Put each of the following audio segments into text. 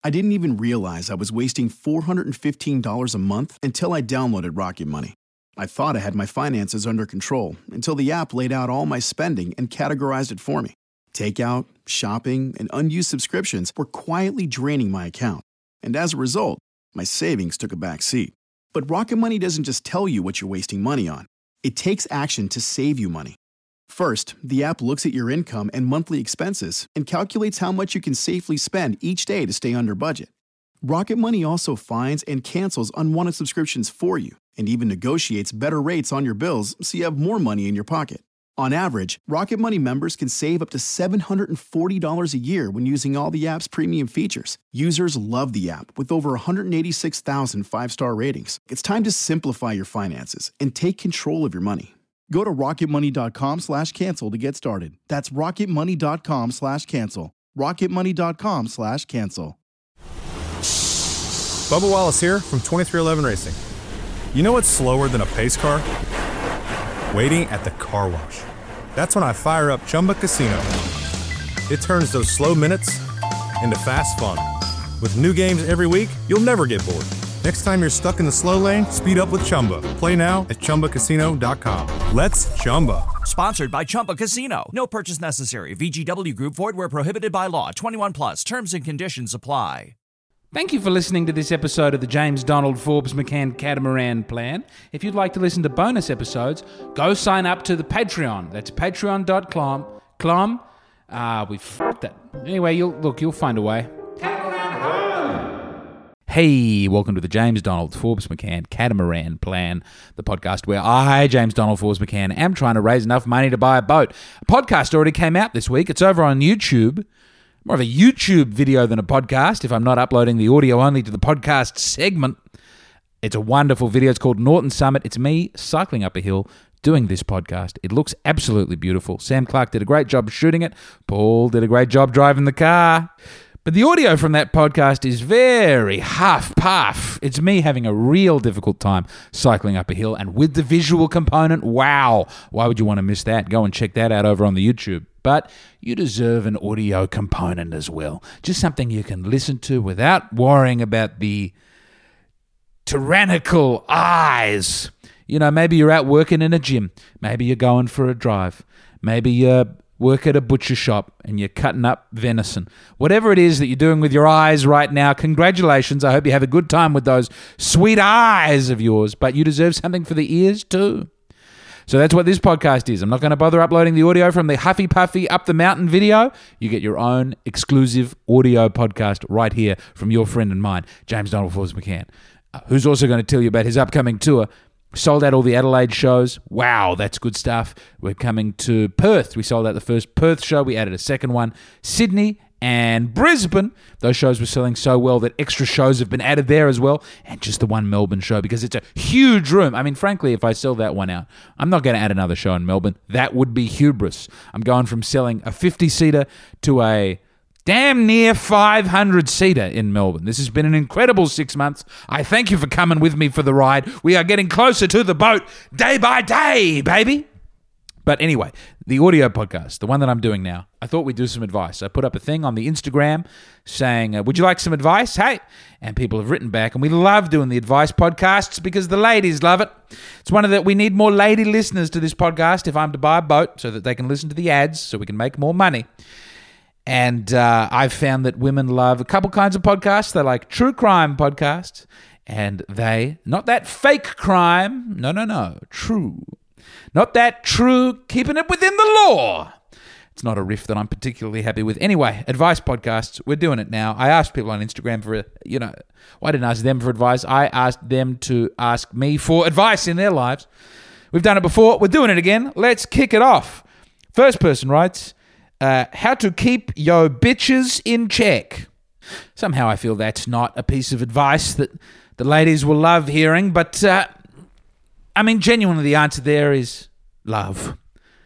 I didn't even realize I was wasting $415 a month until I downloaded Rocket Money. I thought I had my finances under control until the app laid out all my spending and categorized it for me. Takeout, shopping, and unused subscriptions were quietly draining my account. And as a result, my savings took a back seat. But Rocket Money doesn't just tell you what you're wasting money on. It takes action to save you money. First, the app looks at your income and monthly expenses and calculates how much you can safely spend each day to stay under budget. Rocket Money also finds and cancels unwanted subscriptions for you and even negotiates better rates on your bills so you have more money in your pocket. On average, Rocket Money members can save up to $740 a year when using all the app's premium features. Users love the app with over 186,000 five-star ratings. It's time to simplify your finances and take control of your money. Go to rocketmoney.com/cancel to get started. That's rocketmoney.com/cancel. rocketmoney.com/cancel. Bubba Wallace here from 2311 Racing. You know what's slower than a pace car? Waiting at the car wash. That's when I fire up Chumba Casino. It turns those slow minutes into fast fun. With new games every week, you'll never get bored. Next time you're stuck in the slow lane, speed up with Chumba. Play now at ChumbaCasino.com. Let's Chumba. Sponsored by Chumba Casino. No purchase necessary. VGW Group. Void where prohibited by law. 21 plus. Terms and conditions apply. Thank you for listening to this episode of the James Donald Forbes McCann Catamaran Plan. If you'd like to listen to bonus episodes, go sign up to the Patreon. That's patreon.com. We fucked that. Anyway, you'll find a way. Hey, welcome to the James Donald Forbes McCann Catamaran Plan, the podcast where I, James Donald Forbes McCann, am trying to raise enough money to buy a boat. A podcast already came out this week. It's over on YouTube. More of a YouTube video than a podcast if I'm not uploading the audio only to the podcast segment. It's a wonderful video. It's called Norton Summit. It's me cycling up a hill doing this podcast. It looks absolutely beautiful. Sam Clark did a great job shooting it. Paul did a great job driving the car. But the audio from that podcast is very huff-puff. It's me having a real difficult time cycling up a hill. And with the visual component, wow. Why would you want to miss that? Go and check that out over on the YouTube. But you deserve an audio component as well. Just something you can listen to without worrying about the tyrannical eyes. You know, maybe you're out working in a gym. Maybe you're going for a drive. Maybe you work at a butcher shop and you're cutting up venison. Whatever it is that you're doing with your eyes right now, congratulations. I hope you have a good time with those sweet eyes of yours. But you deserve something for the ears too. So that's what this podcast is. I'm not going to bother uploading the audio from the Huffy Puffy Up the Mountain video. You get your own exclusive audio podcast right here from your friend and mine, James Donald Forbes McCann, who's also going to tell you about his upcoming tour. Sold out all the Adelaide shows. Wow, that's good stuff. We're coming to Perth. We sold out the first Perth show. We added a second one. Sydney and Brisbane. Those shows were selling so well that extra shows have been added there as well. And just the one Melbourne show because it's a huge room. I mean, frankly, if I sell that one out, I'm not going to add another show in Melbourne. That would be hubris. I'm going from selling a 50-seater to a damn near 500-seater in Melbourne. This has been an incredible 6 months. I thank you for coming with me for the ride. We are getting closer to the boat day by day, baby. But anyway, the audio podcast, the one that I'm doing now, I thought we'd do some advice. I put up a thing on the Instagram saying, would you like some advice? Hey. And people have written back, and we love doing the advice podcasts because the ladies love it. It's one of the, we need more lady listeners to this podcast if I'm to buy a boat so that they can listen to the ads so we can make more money. And I've found that women love a couple kinds of podcasts. They like true crime podcasts, and they, not that fake crime, no, true. Not that true, keeping it within the law. It's not a riff that I'm particularly happy with. Anyway, advice podcasts, we're doing it now. I asked people on Instagram for, well, I didn't ask them for advice. I asked them to ask me for advice in their lives. We've done it before. We're doing it again. Let's kick it off. First person writes, how to keep your bitches in check. Somehow I feel that's not a piece of advice that the ladies will love hearing, but genuinely the answer there is love.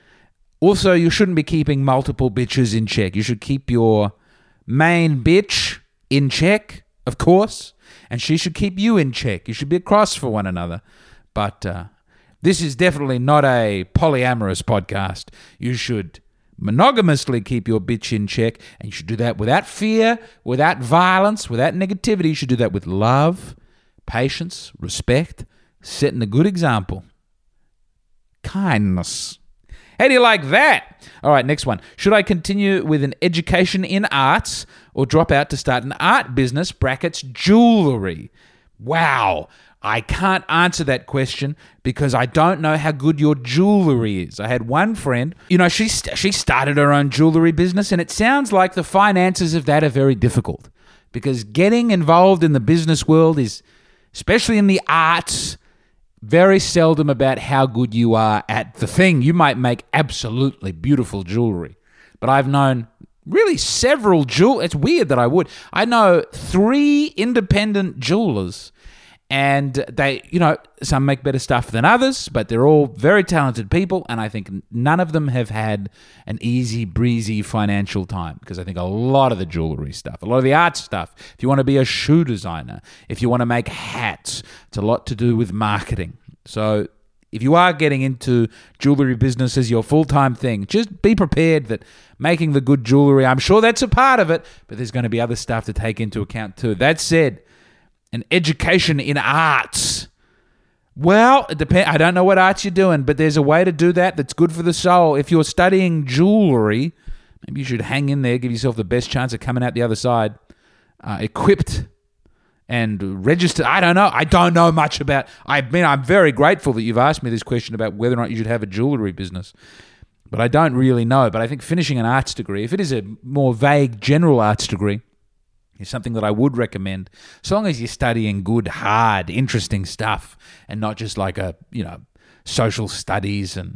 Also, you shouldn't be keeping multiple bitches in check. You should keep your main bitch in check, of course, and she should keep you in check. You should be a cross for one another. But this is definitely not a polyamorous podcast. You should monogamously keep your bitch in check, and you should do that without fear, without violence, without negativity. You should do that with love, patience, respect, setting a good example. Kindness. How do you like that? All right, next one. Should I continue with an education in arts or drop out to start an art business, brackets, jewelry? Wow. I can't answer that question because I don't know how good your jewelry is. I had one friend, she started her own jewelry business, and it sounds like the finances of that are very difficult because getting involved in the business world is, especially in the arts, very seldom about how good you are at the thing. You might make absolutely beautiful jewelry, but I've known really several jewelers. It's weird that I would. I know 3 independent jewelers, and they, some make better stuff than others, but they're all very talented people, and I think none of them have had an easy breezy financial time, because I think a lot of the jewelry stuff, a lot of the art stuff, if you want to be a shoe designer, if you want to make hats, it's a lot to do with marketing. So if you are getting into jewelry business as your full-time thing, just be prepared that making the good jewelry, I'm sure that's a part of it, but there's going to be other stuff to take into account too. That said, an education in arts. Well, it depends. I don't know what arts you're doing, but there's a way to do that that's good for the soul. If you're studying jewelry, maybe you should hang in there, give yourself the best chance of coming out the other side, equipped and registered. I don't know. I don't know much about. I'm very grateful that you've asked me this question about whether or not you should have a jewelry business, but I don't really know. But I think finishing an arts degree, if it is a more vague general arts degree, is something that I would recommend, so long as you're studying good, hard, interesting stuff and not just like social studies and,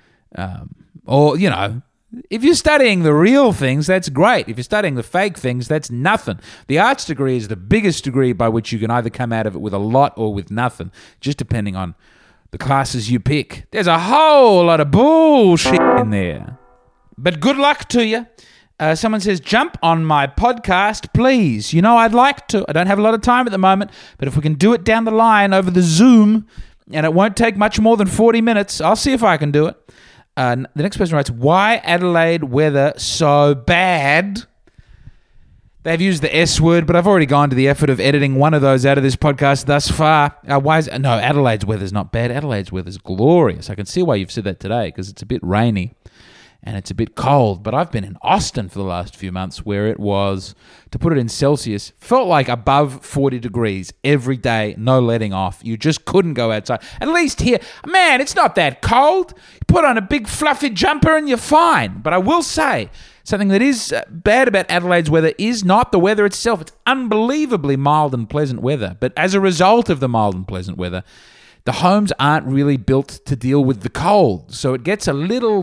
if you're studying the real things, that's great. If you're studying the fake things, that's nothing. The arts degree is the biggest degree by which you can either come out of it with a lot or with nothing, just depending on the classes you pick. There's a whole lot of bullshit in there. But good luck to you. Someone says, jump on my podcast, please. I'd like to. I don't have a lot of time at the moment, but if we can do it down the line over the Zoom, and it won't take much more than 40 minutes, I'll see if I can do it. The next person writes, why Adelaide weather so bad? They've used the S word, but I've already gone to the effort of editing one of those out of this podcast thus far. No, Adelaide's weather's not bad. Adelaide's weather's glorious. I can see why you've said that today, because it's a bit rainy. And it's a bit cold, but I've been in Austin for the last few months where it was, to put it in Celsius, felt like above 40 degrees every day, no letting off. You just couldn't go outside. At least here, man, it's not that cold. You put on a big fluffy jumper and you're fine. But I will say, something that is bad about Adelaide's weather is not the weather itself. It's unbelievably mild and pleasant weather. But as a result of the mild and pleasant weather, the homes aren't really built to deal with the cold. So it gets a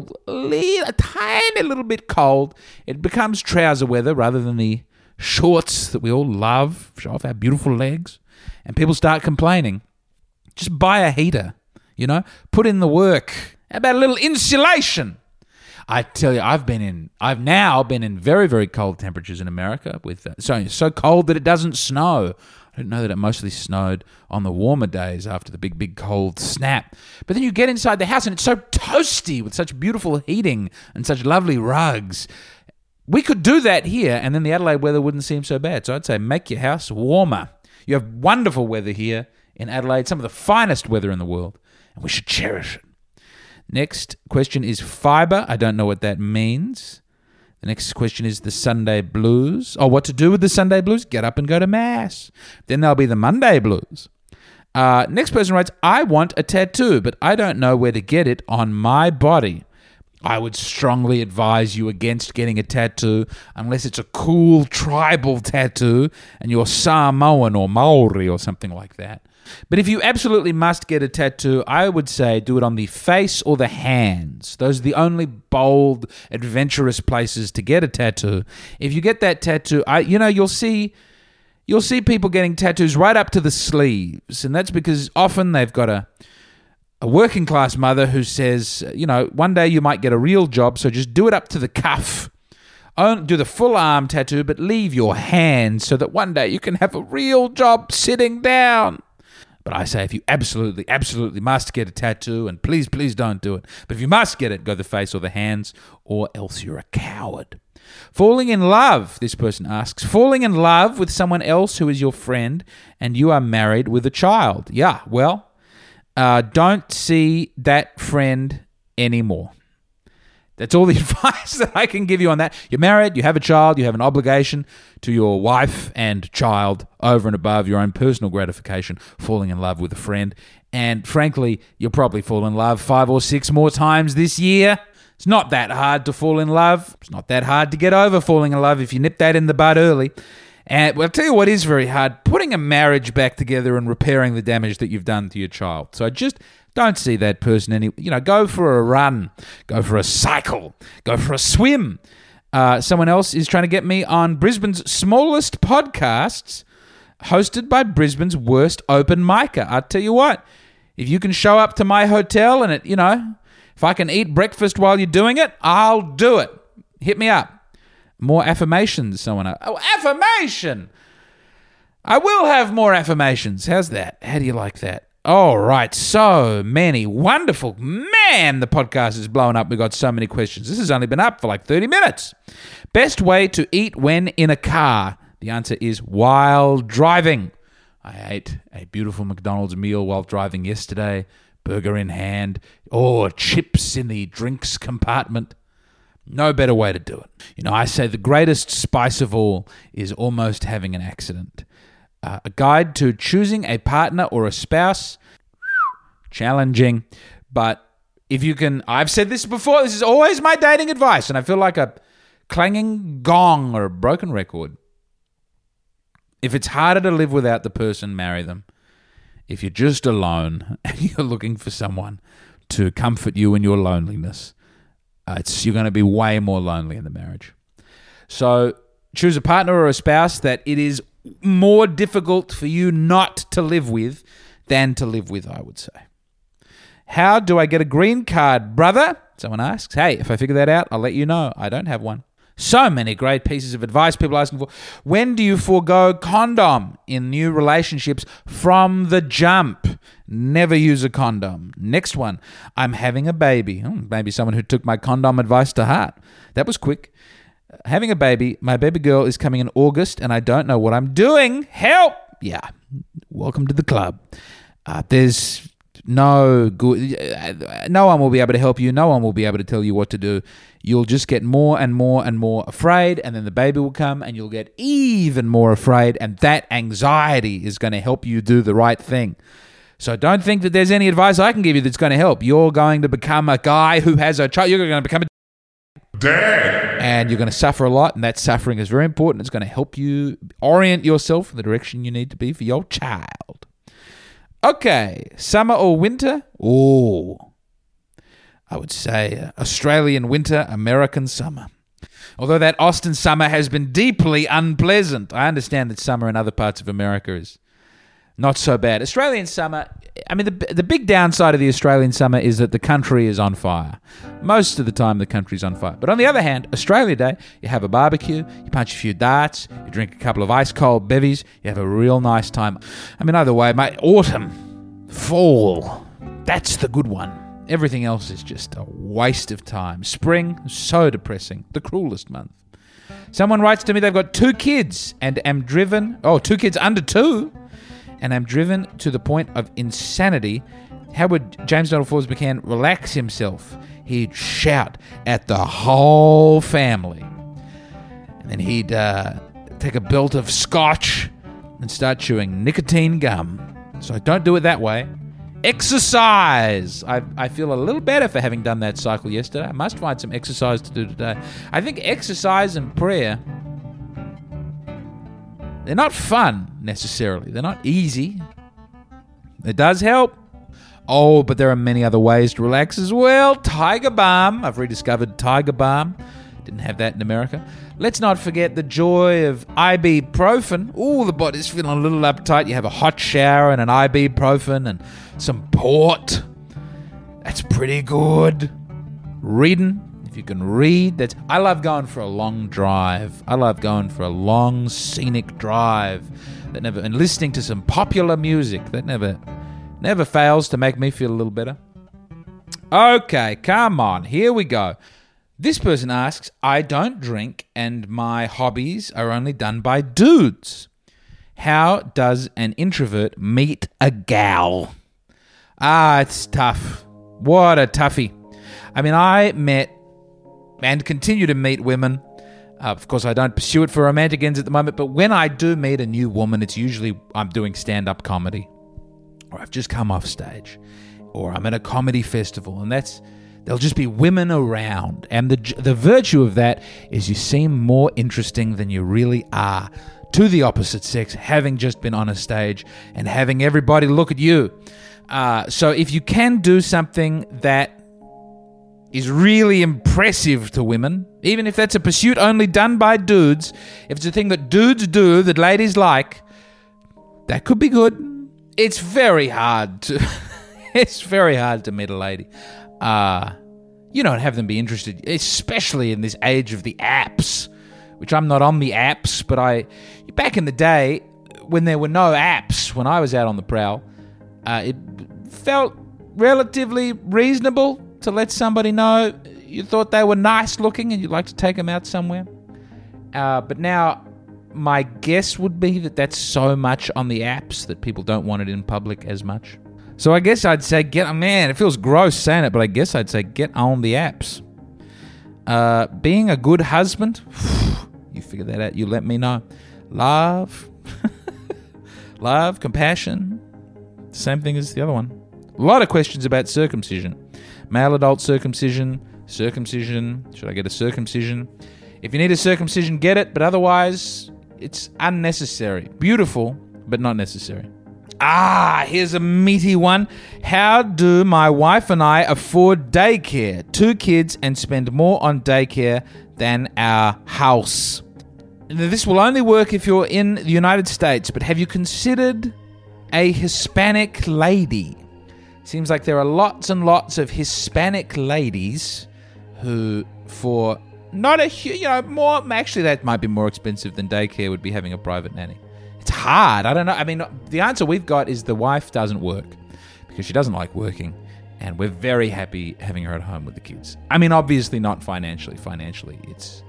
tiny little bit cold. It becomes trouser weather rather than the shorts that we all love, show off our beautiful legs. And people start complaining. Just buy a heater, put in the work. How about a little insulation? I tell you, I've now been in very, very cold temperatures in America with so cold that it doesn't snow. I didn't know that it mostly snowed on the warmer days after the big cold snap. But then you get inside the house and it's so toasty with such beautiful heating and such lovely rugs. We could do that here and then the Adelaide weather wouldn't seem so bad. So I'd say make your house warmer. You have wonderful weather here in Adelaide, some of the finest weather in the world, and we should cherish it. Next question is fiber. I don't know what that means. The next question is the Sunday blues. Oh, what to do with the Sunday blues? Get up and go to Mass. Then there'll be the Monday blues. Next person writes, I want a tattoo, but I don't know where to get it on my body. I would strongly advise you against getting a tattoo unless it's a cool tribal tattoo and you're Samoan or Maori or something like that. But if you absolutely must get a tattoo, I would say do it on the face or the hands. Those are the only bold, adventurous places to get a tattoo. If you get that tattoo, you'll see people getting tattoos right up to the sleeves, and that's because often they've got a working class mother who says, one day you might get a real job, so just do it up to the cuff. Do the full arm tattoo, but leave your hands so that one day you can have a real job sitting down. But I say if you absolutely, absolutely must get a tattoo, and please, please don't do it. But if you must get it, go the face or the hands, or else you're a coward. Falling in love, this person asks. Falling in love with someone else who is your friend and you are married with a child. Yeah, well, don't see that friend anymore. That's all the advice that I can give you on that. You're married, you have a child, you have an obligation to your wife and child over and above your own personal gratification, falling in love with a friend. And frankly, you'll probably fall in love 5 or 6 more times this year. It's not that hard to fall in love. It's not that hard to get over falling in love if you nip that in the bud early. And well, I'll tell you what is very hard, putting a marriage back together and repairing the damage that you've done to your child. So just don't see that person go for a run, go for a cycle, go for a swim. Someone else is trying to get me on Brisbane's smallest podcasts, hosted by Brisbane's worst open micer. I'll tell you what, if you can show up to my hotel and if I can eat breakfast while you're doing it, I'll do it. Hit me up. More affirmations, someone. Oh, affirmation! I will have more affirmations. How's that? How do you like that? All right, so many wonderful. Man, the podcast is blowing up. We've got so many questions. This has only been up for like 30 minutes. Best way to eat when in a car? The answer is while driving. I ate a beautiful McDonald's meal while driving yesterday. Burger in hand. Or chips in the drinks compartment. No better way to do it. I say the greatest spice of all is almost having an accident. A guide to choosing a partner or a spouse, challenging, but if you can, I've said this before, this is always my dating advice, and I feel like a clanging gong or a broken record. If it's harder to live without the person, marry them. If you're just alone and you're looking for someone to comfort you in your loneliness, you're going to be way more lonely in the marriage. So choose a partner or a spouse that it is more difficult for you not to live with than to live with, I would say. How do I get a green card, brother? Someone asks. Hey, if I figure that out, I'll let you know. I don't have one. So many great pieces of advice people are asking for. When do you forego condom in new relationships from the jump? Never use a condom. Next one. I'm having a baby. Maybe someone who took my condom advice to heart. That was quick. Having a baby. My baby girl is coming in August and I don't know what I'm doing. Help! Yeah. Welcome to the club. There's no good. No one will be able to help you. No one will be able to tell you what to do. You'll just get more and more and more afraid, and then the baby will come and you'll get even more afraid, and that anxiety is going to help you do the right thing. So don't think that there's any advice I can give you that's going to help. You're going to become a guy who has a child. You're going to become a dad. And you're going to suffer a lot, and that suffering is very important. It's going to help you orient yourself in the direction you need to be for your child. Okay, summer or winter? I would say Australian winter, American summer. Although that Austin summer has been deeply unpleasant. I understand that summer in other parts of America is not so bad. Australian summer, I mean, the big downside of the Australian summer is that the country is on fire. Most of the time, the country's on fire. But on the other hand, Australia Day, you have a barbecue, you punch a few darts, you drink a couple of ice-cold bevies, you have a real nice time. I mean, either way, mate, autumn, fall, that's the good one. Everything else is just a waste of time. Spring, so depressing, the cruelest month. Someone writes to me they've got 2 kids and am driven, 2 kids under 2, and I'm driven to the point of insanity. How would James Donald Forbes McCann relax himself? He'd shout at the whole family. And then he'd take a belt of scotch and start chewing nicotine gum. So don't do it that way. Exercise! I feel a little better for having done that cycle yesterday. I must find some exercise to do today. I think exercise and prayer, they're not fun, necessarily. They're not easy. It does help. But there are many other ways to relax as well. Tiger Balm. I've rediscovered Tiger Balm. Didn't have that in America. Let's not forget the joy of ibuprofen. The body's feeling a little uptight. You have a hot shower and an ibuprofen and some port. That's pretty good. Reading. If you can read, I love going for a long drive. I love going for a long scenic drive and listening to some popular music. That never Never fails to make me feel a little better. Okay, come on. Here we go. This person asks, I don't drink and my hobbies are only done by dudes. How does an introvert meet a gal? It's tough. What a toughie. I mean, I met and continue to meet women. Of course, I don't pursue it for romantic ends at the moment, but when I do meet a new woman, it's usually I'm doing stand-up comedy, or I've just come off stage, or I'm at a comedy festival, and there'll just be women around. And the virtue of that is you seem more interesting than you really are to the opposite sex, having just been on a stage and having everybody look at you. So if you can do something that is really impressive to women, even if that's a pursuit only done by dudes, if it's a thing that dudes do that ladies like, that could be good. It's very hard to meet a lady. Have them be interested, especially in this age of the apps, which I'm not on the apps, but back in the day when there were no apps, when I was out on the prowl, it felt relatively reasonable to let somebody know you thought they were nice looking and you'd like to take them out somewhere. But now my guess would be that that's so much on the apps that people don't want it in public as much. So I guess I'd say it feels gross saying it, but I guess I'd say get on the apps. Being a good husband, you figure that out, you let me know. Love, compassion, same thing as the other one. A lot of questions about circumcision. Male adult circumcision, should I get a circumcision? If you need a circumcision, get it, but otherwise, it's unnecessary. Beautiful, but not necessary. Here's a meaty one. How do my wife and I afford daycare? 2 kids and spend more on daycare than our house. This will only work if you're in the United States, but have you considered a Hispanic lady? Seems like there are lots and lots of Hispanic ladies who, for not more, actually that might be more expensive than daycare would be having a private nanny. It's hard. I don't know. I mean, the answer we've got is the wife doesn't work because she doesn't like working, and we're very happy having her at home with the kids. I mean, obviously not financially. Financially, it's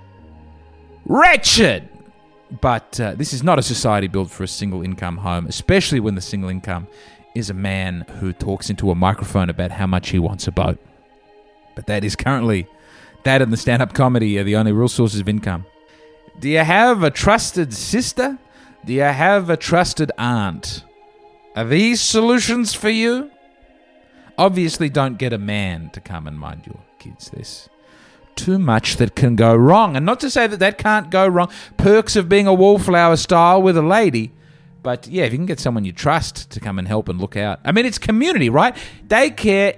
wretched. But this is not a society built for a single income home, especially when the single income is a man who talks into a microphone about how much he wants a boat. But that is currently, that and the stand-up comedy are the only real sources of income. Do you have a trusted sister? Do you have a trusted aunt? Are these solutions for you? Obviously, don't get a man to come and mind your kids. There's too much that can go wrong. And not to say that can't go wrong. Perks of being a wallflower style with a lady. But yeah, if you can get someone you trust to come and help and look out. I mean, it's community, right? Daycare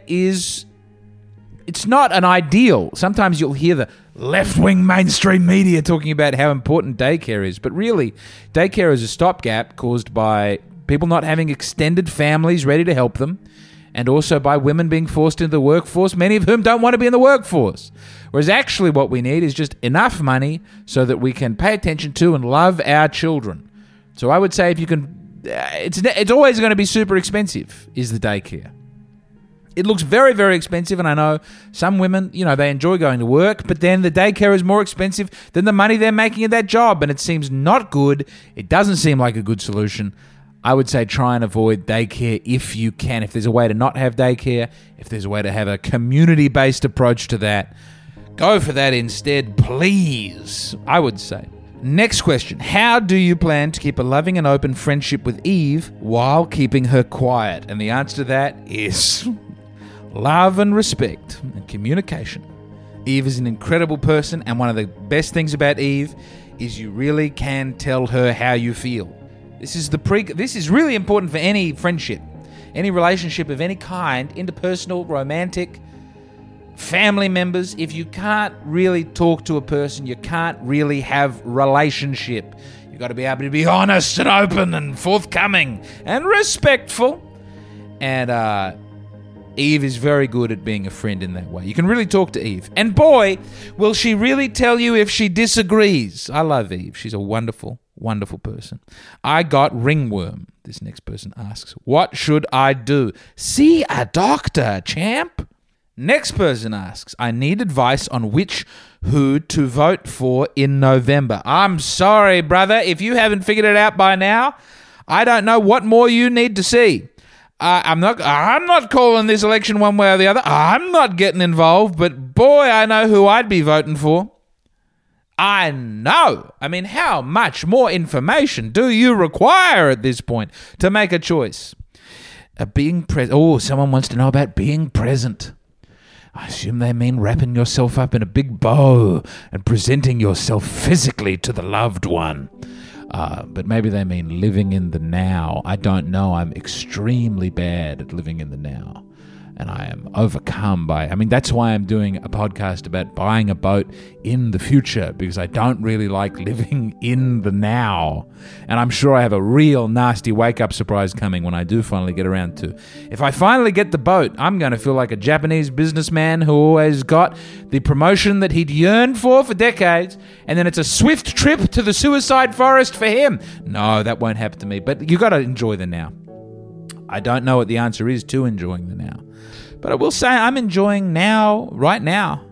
it's not an ideal. Sometimes you'll hear the left-wing mainstream media talking about how important daycare is. But really, daycare is a stopgap caused by people not having extended families ready to help them, and also by women being forced into the workforce, many of whom don't want to be in the workforce. Whereas actually what we need is just enough money so that we can pay attention to and love our children. So I would say if you can, it's always going to be super expensive, is the daycare. It looks very, very expensive, and I know some women, they enjoy going to work, but then the daycare is more expensive than the money they're making at that job, and it seems not good. It doesn't seem like a good solution. I would say try and avoid daycare if you can. If there's a way to not have daycare, if there's a way to have a community-based approach to that, go for that instead, please, I would say. Next question. How do you plan to keep a loving and open friendship with Eve while keeping her quiet? And the answer to that is love and respect and communication. Eve is an incredible person, and one of the best things about Eve is you really can tell her how you feel. This is really important for any friendship, any relationship of any kind, interpersonal, romantic, family members. If you can't really talk to a person, you can't really have relationship. You've got to be able to be honest and open and forthcoming and respectful. And Eve is very good at being a friend in that way. You can really talk to Eve. And boy, will she really tell you if she disagrees. I love Eve. She's a wonderful, wonderful person. I got ringworm. This next person asks, what should I do? See a doctor, champ. Next person asks, I need advice on who to vote for in November. I'm sorry, brother, if you haven't figured it out by now, I don't know what more you need to see. I'm not calling this election one way or the other. I'm not getting involved, but boy, I know who I'd be voting for. I know. I mean, how much more information do you require at this point to make a choice? Being present. Oh, someone wants to know about being present. I assume they mean wrapping yourself up in a big bow and presenting yourself physically to the loved one. But maybe they mean living in the now. I don't know. I'm extremely bad at living in the now. And I am overcome by... that's why I'm doing a podcast about buying a boat in the future, because I don't really like living in the now. And I'm sure I have a real nasty wake-up surprise coming when I do finally get around to... If I finally get the boat, I'm going to feel like a Japanese businessman who always got the promotion that he'd yearned for decades, and then it's a swift trip to the suicide forest for him. No, that won't happen to me. But you got to enjoy the now. I don't know what the answer is to enjoying the now. But I will say I'm enjoying now, right now,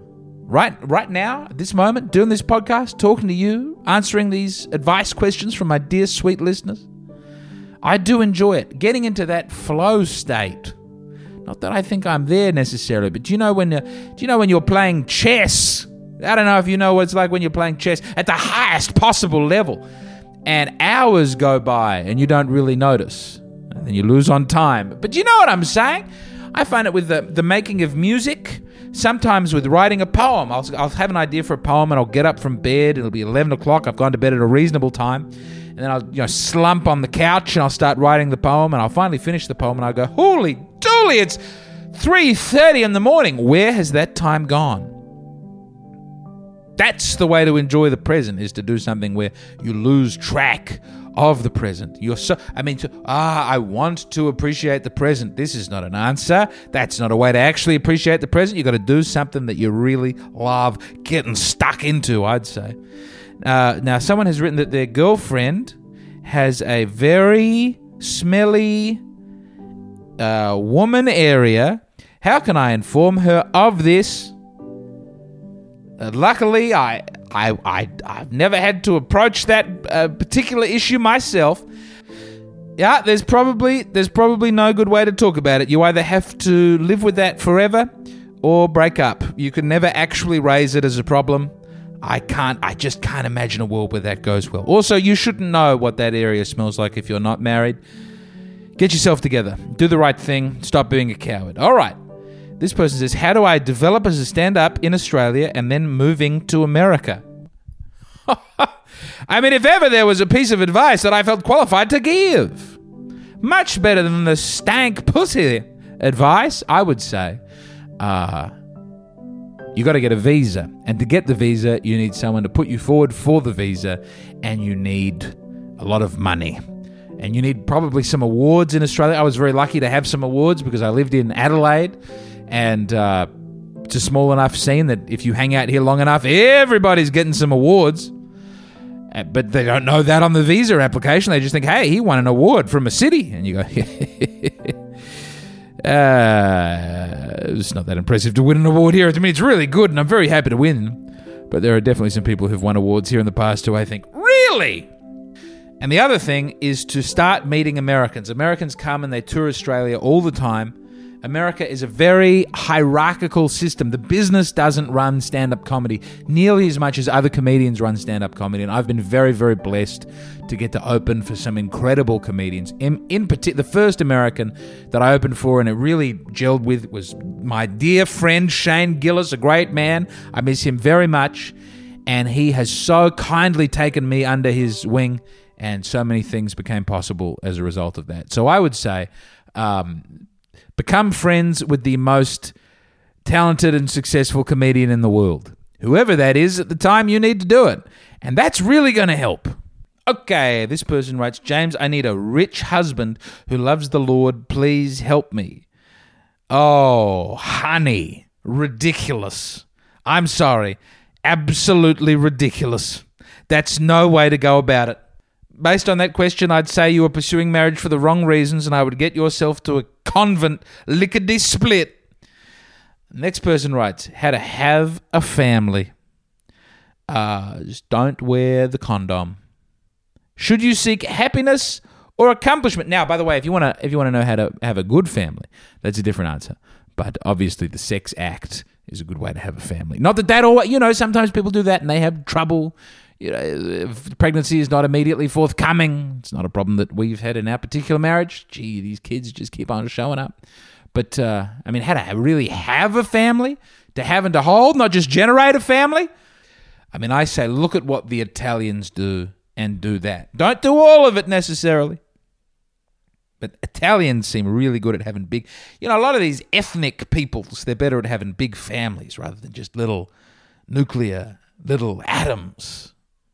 at this moment, doing this podcast, talking to you, answering these advice questions from my dear, sweet listeners. I do enjoy it, getting into that flow state. Not that I think I'm there necessarily, but do you know when you're playing chess? I don't know if you know what it's like when you're playing chess at the highest possible level, and hours go by and you don't really notice, and then you lose on time. But you know what I'm saying? I find it with the making of music, sometimes with writing a poem. I'll have an idea for a poem and I'll get up from bed. It'll be 11 o'clock. I've gone to bed at a reasonable time. And then I'll slump on the couch and I'll start writing the poem, and I'll finally finish the poem and I'll go, holy dooly, it's 3:30 in the morning. Where has that time gone? That's the way to enjoy the present, is to do something where you lose track of the present. I want to appreciate the present. This is not an answer. That's not a way to actually appreciate the present. You've got to do something that you really love getting stuck into, I'd say. Now, someone has written that their girlfriend has a very smelly woman area. How can I inform her of this? Luckily, I've never had to approach that particular issue myself. Yeah, there's probably no good way to talk about it. You either have to live with that forever or break up. You can never actually raise it as a problem. I just can't imagine a world where that goes well. Also, you shouldn't know what that area smells like if you're not married. Get yourself together. Do the right thing. Stop being a coward. All right. This person says, how do I develop as a stand-up in Australia and then moving to America? If ever there was a piece of advice that I felt qualified to give. Much better than the stank pussy advice, I would say. You got to get a visa. And to get the visa, you need someone to put you forward for the visa. And you need a lot of money. And you need probably some awards in Australia. I was very lucky to have some awards because I lived in Adelaide. And it's a small enough scene that if you hang out here long enough, everybody's getting some awards. But they don't know that on the visa application. They just think, hey, he won an award from a city. And you go, it's not that impressive to win an award here. It's really good, and I'm very happy to win. But there are definitely some people who've won awards here in the past who I think, really? And the other thing is to start meeting Americans. Americans come and they tour Australia all the time. America is a very hierarchical system. The business doesn't run stand-up comedy nearly as much as other comedians run stand-up comedy, and I've been very, very blessed to get to open for some incredible comedians. In particular, the first American that I opened for and it really gelled with was my dear friend Shane Gillis, a great man. I miss him very much, and he has so kindly taken me under his wing, and so many things became possible as a result of that. So I would say... become friends with the most talented and successful comedian in the world. Whoever that is at the time you need to do it. And that's really going to help. Okay, this person writes, James, I need a rich husband who loves the Lord. Please help me. Oh, honey. Ridiculous. I'm sorry. Absolutely ridiculous. That's no way to go about it. based on that question, I'd say you were pursuing marriage for the wrong reasons, and I would get yourself to a convent lickety-split. Next person writes, how to have a family. Just don't wear the condom. Should you seek happiness or accomplishment? Now, by the way, if you want to know how to have a good family, that's a different answer. But obviously, the sex act is a good way to have a family. Not that always, sometimes people do that and they have trouble. If pregnancy is not immediately forthcoming, it's not a problem that we've had in our particular marriage. Gee, these kids just keep on showing up. But, how to really have a family, to have and to hold, not just generate a family. I say, look at what the Italians do and do that. Don't do all of it necessarily. But Italians seem really good at having big... a lot of these ethnic peoples, they're better at having big families rather than just little nuclear, little atoms.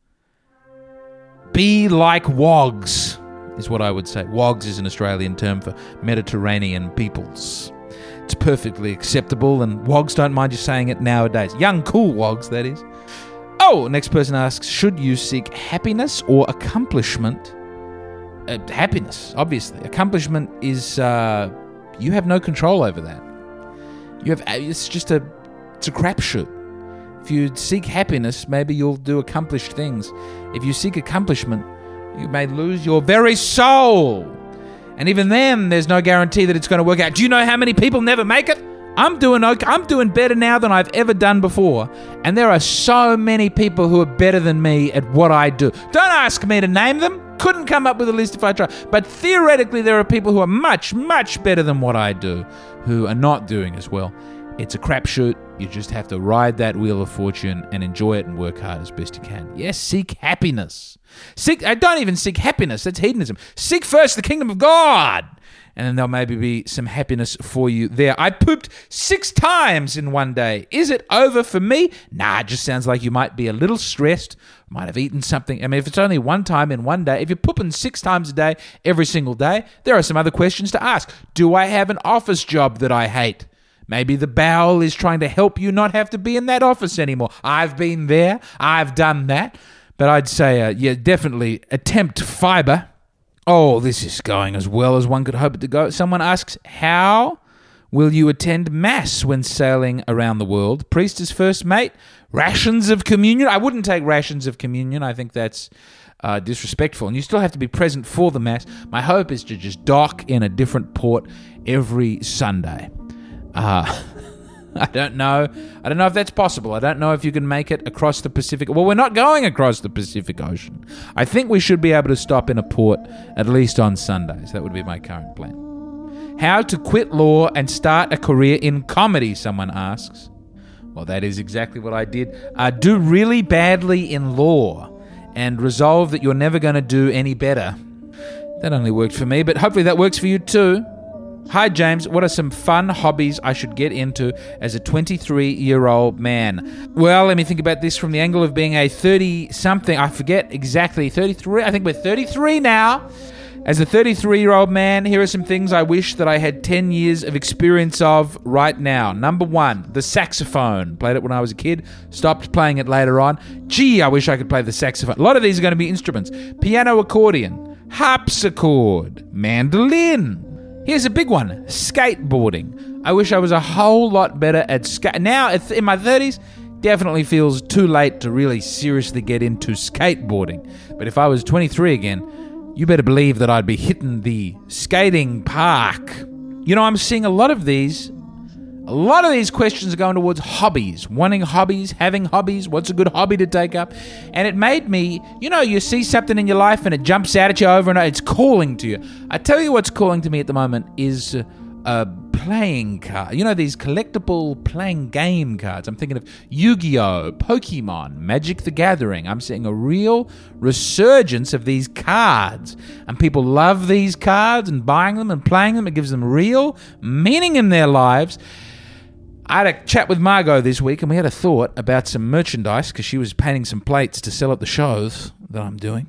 Be like wogs, is what I would say. Wogs is an Australian term for Mediterranean peoples. It's perfectly acceptable, and wogs don't mind you saying it nowadays. Young, cool wogs, that is. Oh, next person asks, should you seek happiness or accomplishment? Happiness, obviously. Accomplishment is, you have no control over that. It's a crapshoot. If you seek happiness, maybe you'll do accomplished things. If you seek accomplishment, you may lose your very soul. And even then, there's no guarantee that it's going to work out. Do you know how many people never make it? I'm doing better now than I've ever done before. And there are so many people who are better than me at what I do. Don't ask me to name them. Couldn't come up with a list if I tried. But theoretically, there are people who are much, much better than what I do who are not doing as well. It's a crapshoot. You just have to ride that wheel of fortune and enjoy it and work hard as best you can. Yes, seek happiness. Don't even seek happiness. That's hedonism. Seek first the kingdom of God. And then there'll maybe be some happiness for you there. I pooped 6 times in one day. Is it over for me? Nah, it just sounds like you might be a little stressed. Might have eaten something. If it's only one time in one day, if you're pooping 6 times a day, every single day, there are some other questions to ask. Do I have an office job that I hate? Maybe the bowel is trying to help you not have to be in that office anymore. I've been there. I've done that. But I'd say, definitely attempt fiber. Oh, this is going as well as one could hope it to go. Someone asks, how will you attend Mass when sailing around the world? Priest as first mate? Rations of communion? I wouldn't take rations of communion. I think that's disrespectful. And you still have to be present for the Mass. My hope is to just dock in a different port every Sunday. I don't know. I don't know if that's possible. I don't know if you can make it across the Pacific. Well, we're not going across the Pacific Ocean. I think we should be able to stop in a port at least on Sundays. That would be my current plan. How to quit law and start a career in comedy, someone asks. Well, that is exactly what I did. Do really badly in law and resolve that you're never going to do any better. That only worked for me, but hopefully that works for you too. Hi, James. What are some fun hobbies I should get into as a 23-year-old man? Well, let me think about this from the angle of being a 30-something. I forget exactly. 33? I think we're 33 now. As a 33-year-old man, here are some things I wish that I had 10 years of experience of right now. Number 1, the saxophone. Played it when I was a kid. Stopped playing it later on. Gee, I wish I could play the saxophone. A lot of these are going to be instruments. Piano, accordion, harpsichord, mandolin. Here's a big one, skateboarding. I wish I was a whole lot better at skate. Now, in my 30s, definitely feels too late to really seriously get into skateboarding. But if I was 23 again, you better believe that I'd be hitting the skating park. I'm seeing a lot of these questions are going towards hobbies, wanting hobbies, having hobbies, what's a good hobby to take up. And it made me, you see something in your life and it jumps out at you over and over, it's calling to you. I tell you what's calling to me at the moment is playing cards. These collectible playing game cards. I'm thinking of Yu-Gi-Oh!, Pokemon, Magic the Gathering. I'm seeing a real resurgence of these cards. And people love these cards and buying them and playing them. It gives them real meaning in their lives. I had a chat with Margot this week and we had a thought about some merchandise because she was painting some plates to sell at the shows that I'm doing.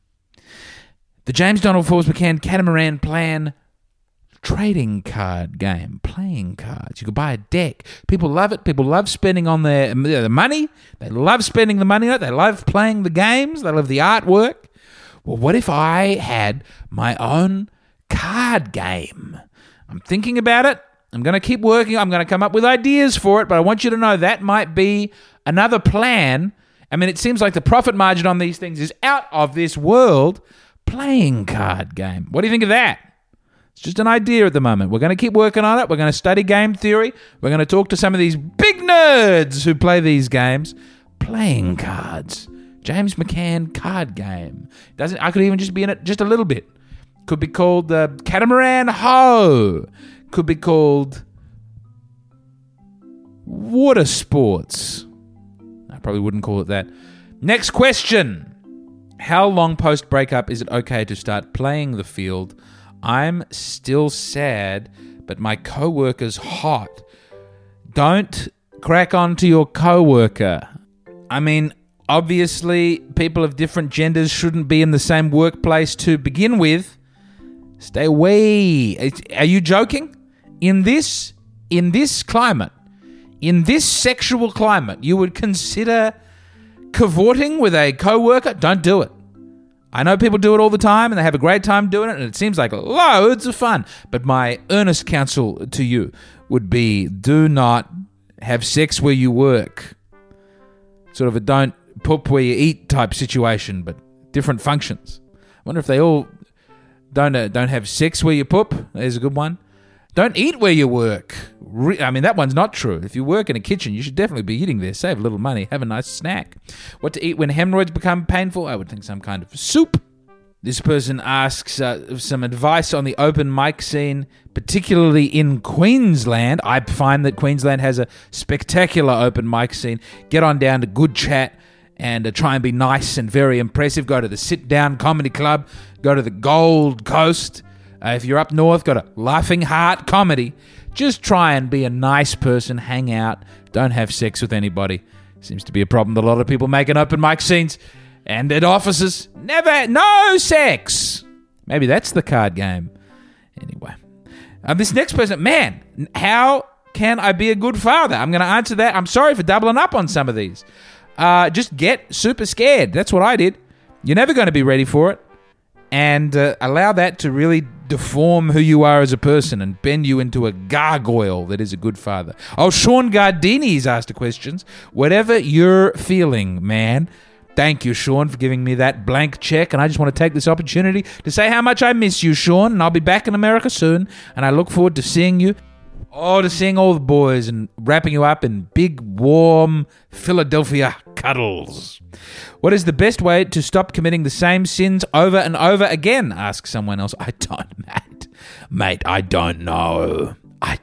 The James Donald Forbes McCann Catamaran Plan trading card game, playing cards. You could buy a deck. People love it. People love spending on their money. They love spending the money on it. They love playing the games. They love the artwork. Well, what if I had my own card game? I'm thinking about it. I'm going to keep working. I'm going to come up with ideas for it, but I want you to know that might be another plan. I mean, it seems like the profit margin on these things is out of this world. Playing card game. What do you think of that? It's just an idea at the moment. We're going to keep working on it. We're going to study game theory. We're going to talk to some of these big nerds who play these games. Playing cards. James McCann card game. I could even just be in it just a little bit. Could be called Catamaran Ho. Could be called Water Sports. I probably wouldn't call it that. Next question. How long post-breakup is it okay to start playing the field? I'm still sad, but my co-worker's hot. Don't crack on to your co-worker. I mean, obviously, people of different genders shouldn't be in the same workplace to begin with. Stay away. Are you joking? In this climate, in this sexual climate, you would consider cavorting with a co-worker? Don't do it. I know people do it all the time and they have a great time doing it and it seems like loads of fun. But my earnest counsel to you would be do not have sex where you work. Sort of a don't poop where you eat type situation, but different functions. I wonder if they all don't have sex where you poop. There's a good one. Don't eat where you work. I mean, that one's not true. If you work in a kitchen, you should definitely be eating there. Save a little money. Have a nice snack. What to eat when hemorrhoids become painful? I would think some kind of soup. This person asks some advice on the open mic scene, particularly in Queensland. I find that Queensland has a spectacular open mic scene. Get on down to Good Chat and try and be nice and very impressive. Go to the Sit Down Comedy Club. Go to the Gold Coast. If you're up north, go to Laughing Heart Comedy. Just try and be a nice person, hang out, don't have sex with anybody. Seems to be a problem that a lot of people make in open mic scenes and at offices. No sex. Maybe that's the card game. Anyway, this next person, man, how can I be a good father? I'm going to answer that. I'm sorry for doubling up on some of these. Just get super scared. That's what I did. You're never going to be ready for it. And allow that to really deform who you are as a person and bend you into a gargoyle that is a good father. Oh, Sean Gardini's asked the questions. Whatever you're feeling, man. Thank you, Sean, for giving me that blank check. And I just want to take this opportunity to say how much I miss you, Sean. And I'll be back in America soon. And I look forward to seeing you. Oh, to seeing all the boys and wrapping you up in big, warm Philadelphia cuddles. What is the best way to stop committing the same sins over and over again? Asks someone else. I don't, mate. Mate, I don't know.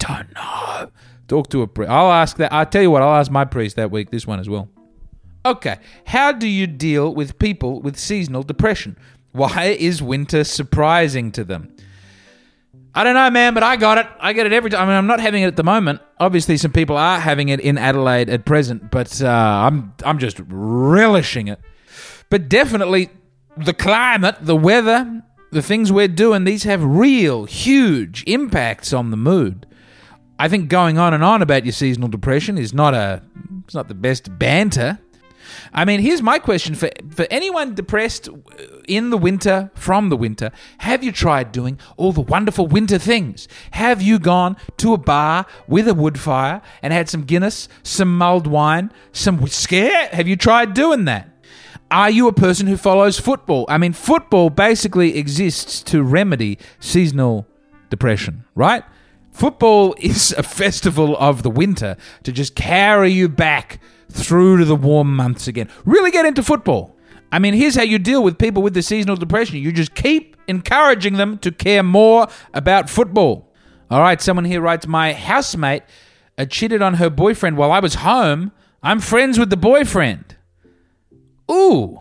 Talk to a priest. I'll ask that. I'll tell you what, I'll ask my priest that week, this one as well. Okay, how do you deal with people with seasonal depression? Why is winter surprising to them? I don't know, man, but I got it. I get it every time. I mean, I'm not having it at the moment. Obviously, some people are having it in Adelaide at present, but I'm just relishing it. But definitely, the climate, the weather, the things we're doing, these have real, huge impacts on the mood. I think going on and on about your seasonal depression is not the best banter. I mean, here's my question for anyone depressed in the winter, from the winter. Have you tried doing all the wonderful winter things? Have you gone to a bar with a wood fire and had some Guinness, some mulled wine, some whiskey? Have you tried doing that? Are you a person who follows football? I mean, football basically exists to remedy seasonal depression, right? Football is a festival of the winter to just carry you back through to the warm months again. Really get into football. I mean, here's how you deal with people with the seasonal depression. You just keep encouraging them to care more about football. All right, someone here writes, my housemate cheated on her boyfriend while I was home. I'm friends with the boyfriend. Ooh,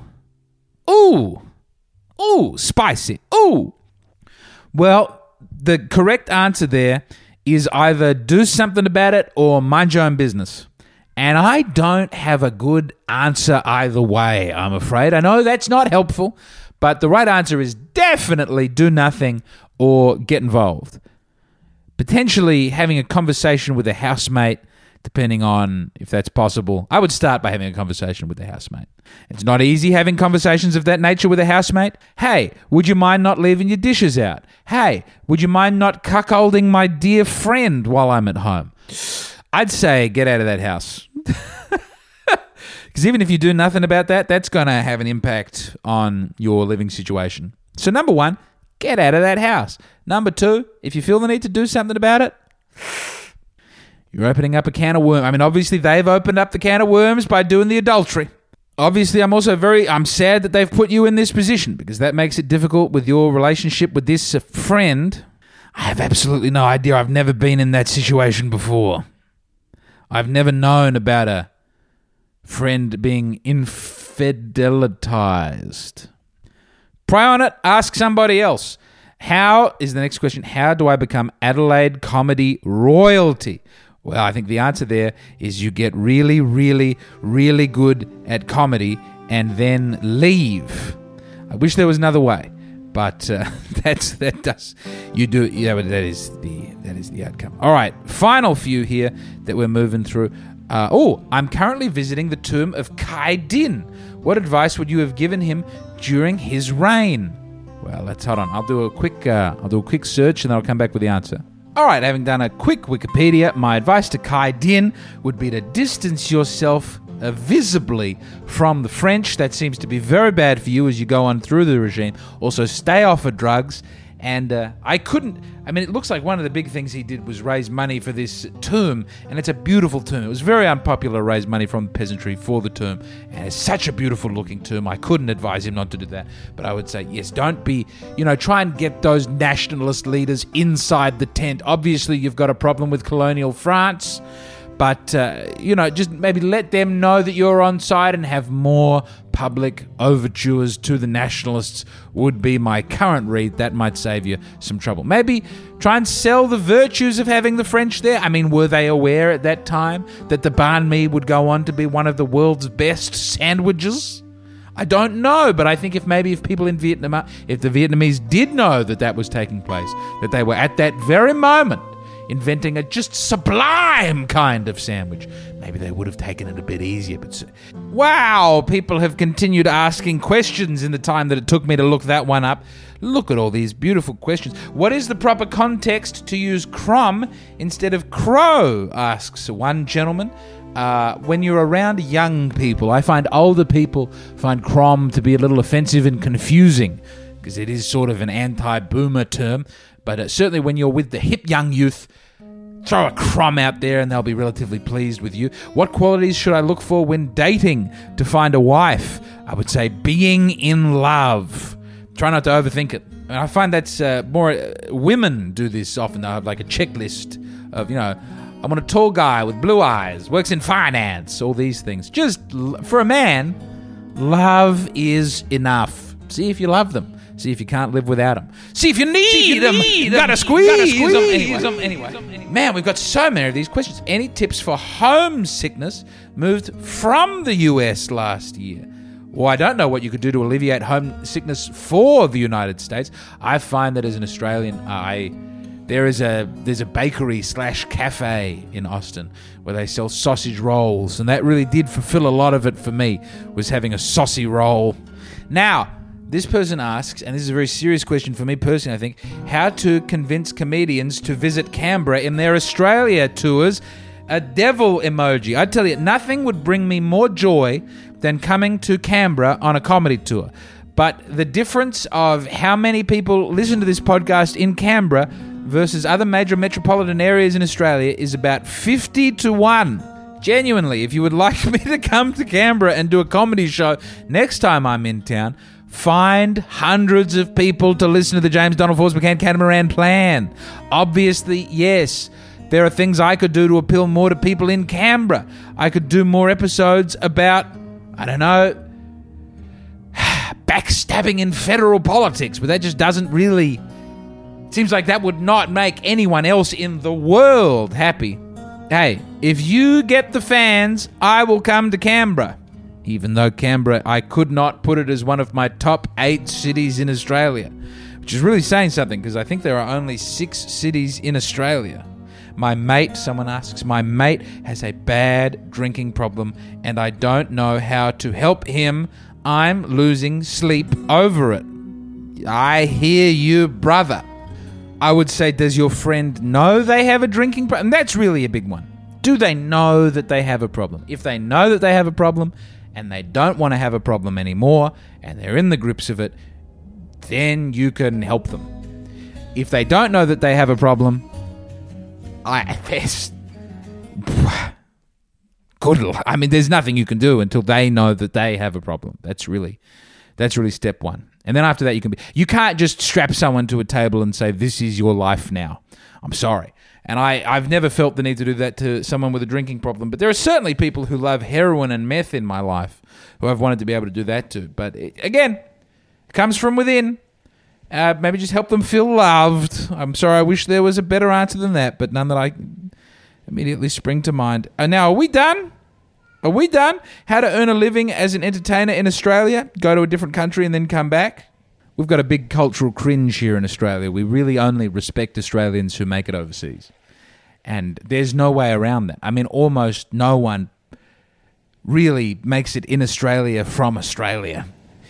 spicy. Ooh. Well, the correct answer there is either do something about it or mind your own business. And I don't have a good answer either way, I'm afraid. I know that's not helpful, but the right answer is definitely do nothing or get involved. Potentially having a conversation with a housemate depending on if that's possible. I would start by having a conversation with the housemate. It's not easy having conversations of that nature with a housemate. Hey, would you mind not leaving your dishes out? Hey, would you mind not cuckolding my dear friend while I'm at home? I'd say get out of that house. Because even if you do nothing about that, that's going to have an impact on your living situation. So number one, get out of that house. Number two, if you feel the need to do something about it, you're opening up a can of worms. I mean, obviously, they've opened up the can of worms by doing the adultery. Obviously, I'm sad that they've put you in this position because that makes it difficult with your relationship with this friend. I have absolutely no idea. I've never been in that situation before. I've never known about a friend being infidelitized. Pray on it. Ask somebody else. How is the next question? How do I become Adelaide comedy royalty? Well, I think the answer there is you get really, really, really good at comedy and then leave. I wish there was another way, but that is the outcome. All right, final few here that we're moving through. I'm currently visiting the tomb of Kai Din. What advice would you have given him during his reign? Well, let's hold on. I'll do a quick search and then I'll come back with the answer. All right, having done a quick Wikipedia, my advice to Kai Din would be to distance yourself visibly from the French. That seems to be very bad for you as you go on through the regime. Also, stay off of drugs. And it looks like one of the big things he did was raise money for this tomb, and it's a beautiful tomb. It was very unpopular to raise money from the peasantry for the tomb, and it's such a beautiful looking tomb. I couldn't advise him not to do that, but I would say, yes, don't be, try and get those nationalist leaders inside the tent. Obviously, you've got a problem with colonial France, but, just maybe let them know that you're on side and have more public overtures to the nationalists would be my current read. That might save you some trouble. Maybe try and sell the virtues of having the French there. I mean, were they aware at that time that the banh mi would go on to be one of the world's best sandwiches? I don't know, but I think if people in Vietnam, if the Vietnamese did know that was taking place, that they were at that very moment inventing a just sublime kind of sandwich, maybe they would have taken it a bit easier. But wow, people have continued asking questions in the time that it took me to look that one up. Look at all these beautiful questions. What is the proper context to use crom instead of crow, asks one gentleman. When you're around young people, I find older people find crom to be a little offensive and confusing because it is sort of an anti-boomer term. But certainly when you're with the hip young youth, throw a crom out there and they'll be relatively pleased with you. What qualities should I look for when dating to find a wife? I would say being in love. Try not to overthink it. And I find that's more... women do this often. They have like a checklist of, I want a tall guy with blue eyes, works in finance, all these things. Just, for a man, love is enough. See if you love them. See if you can't live without them. See if you need them. Gotta squeeze them. Anyway. Man, we've got so many of these questions. Any tips for homesickness? Moved from the US last year. Well, I don't know what you could do to alleviate homesickness for the United States. I find that as an Australian, there's a bakery / cafe in Austin where they sell sausage rolls, and that really did fulfill a lot of it for me, was having a saucy roll. Now, this person asks, and this is a very serious question for me personally, I think, how to convince comedians to visit Canberra in their Australia tours. A devil emoji. I tell you, nothing would bring me more joy than coming to Canberra on a comedy tour. But the difference of how many people listen to this podcast in Canberra versus other major metropolitan areas in Australia is about 50-1. Genuinely, if you would like me to come to Canberra and do a comedy show next time I'm in town, find hundreds of people to listen to the James Donald Forbes McCann Catamaran Plan. Obviously, yes, there are things I could do to appeal more to people in Canberra. I could do more episodes about, backstabbing in federal politics, but that just doesn't really... Seems like that would not make anyone else in the world happy. Hey, if you get the fans, I will come to Canberra. Even though Canberra, I could not put it as one of my top 8 cities in Australia, which is really saying something because I think there are only 6 cities in Australia. My mate, someone asks, my mate has a bad drinking problem and I don't know how to help him. I'm losing sleep over it. I hear you, brother. I would say, does your friend know they have a drinking problem? And that's really a big one. Do they know that they have a problem? If they know that they have a problem and they don't want to have a problem anymore and they're in the grips of it, then you can help them. If they don't know that they have a problem, there's nothing you can do until they know that they have a problem. That's really step one. And then after that, you can't just strap someone to a table and say, this is your life now. I'm sorry. And I've never felt the need to do that to someone with a drinking problem. But there are certainly people who love heroin and meth in my life who I've wanted to be able to do that to. But again, it comes from within. Maybe just help them feel loved. I'm sorry, I wish there was a better answer than that, but none that I immediately spring to mind. Now, are we done? Are we done? How to earn a living as an entertainer in Australia? Go to a different country and then come back? We've got a big cultural cringe here in Australia. We really only respect Australians who make it overseas. And there's no way around that. I mean, almost no one really makes it in Australia from Australia.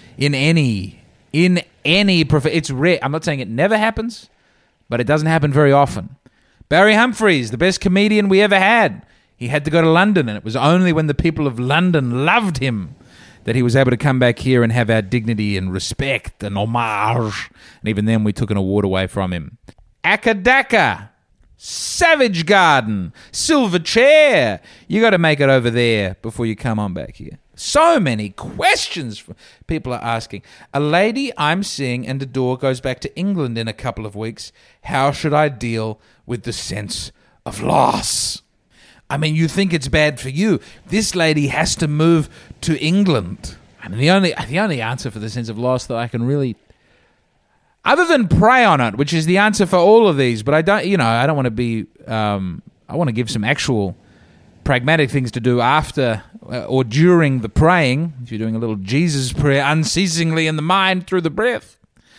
It's rare. I'm not saying it never happens, but it doesn't happen very often. Barry Humphries, the best comedian we ever had. He had to go to London, and it was only when the people of London loved him that he was able to come back here and have our dignity and respect and homage. And even then, we took an award away from him. Akadaka, Savage Garden, Silver Chair. You got to make it over there before you come on back here. So many questions people are asking. A lady I'm seeing and adore goes back to England in a couple of weeks. How should I deal with the sense of loss? I mean, you think it's bad for you. This lady has to move to England. I mean, the only answer for the sense of loss that I can really, other than pray on it, which is the answer for all of these, but I don't want to be. I want to give some actual pragmatic things to do after or during the praying. If you're doing a little Jesus prayer unceasingly in the mind through the breath,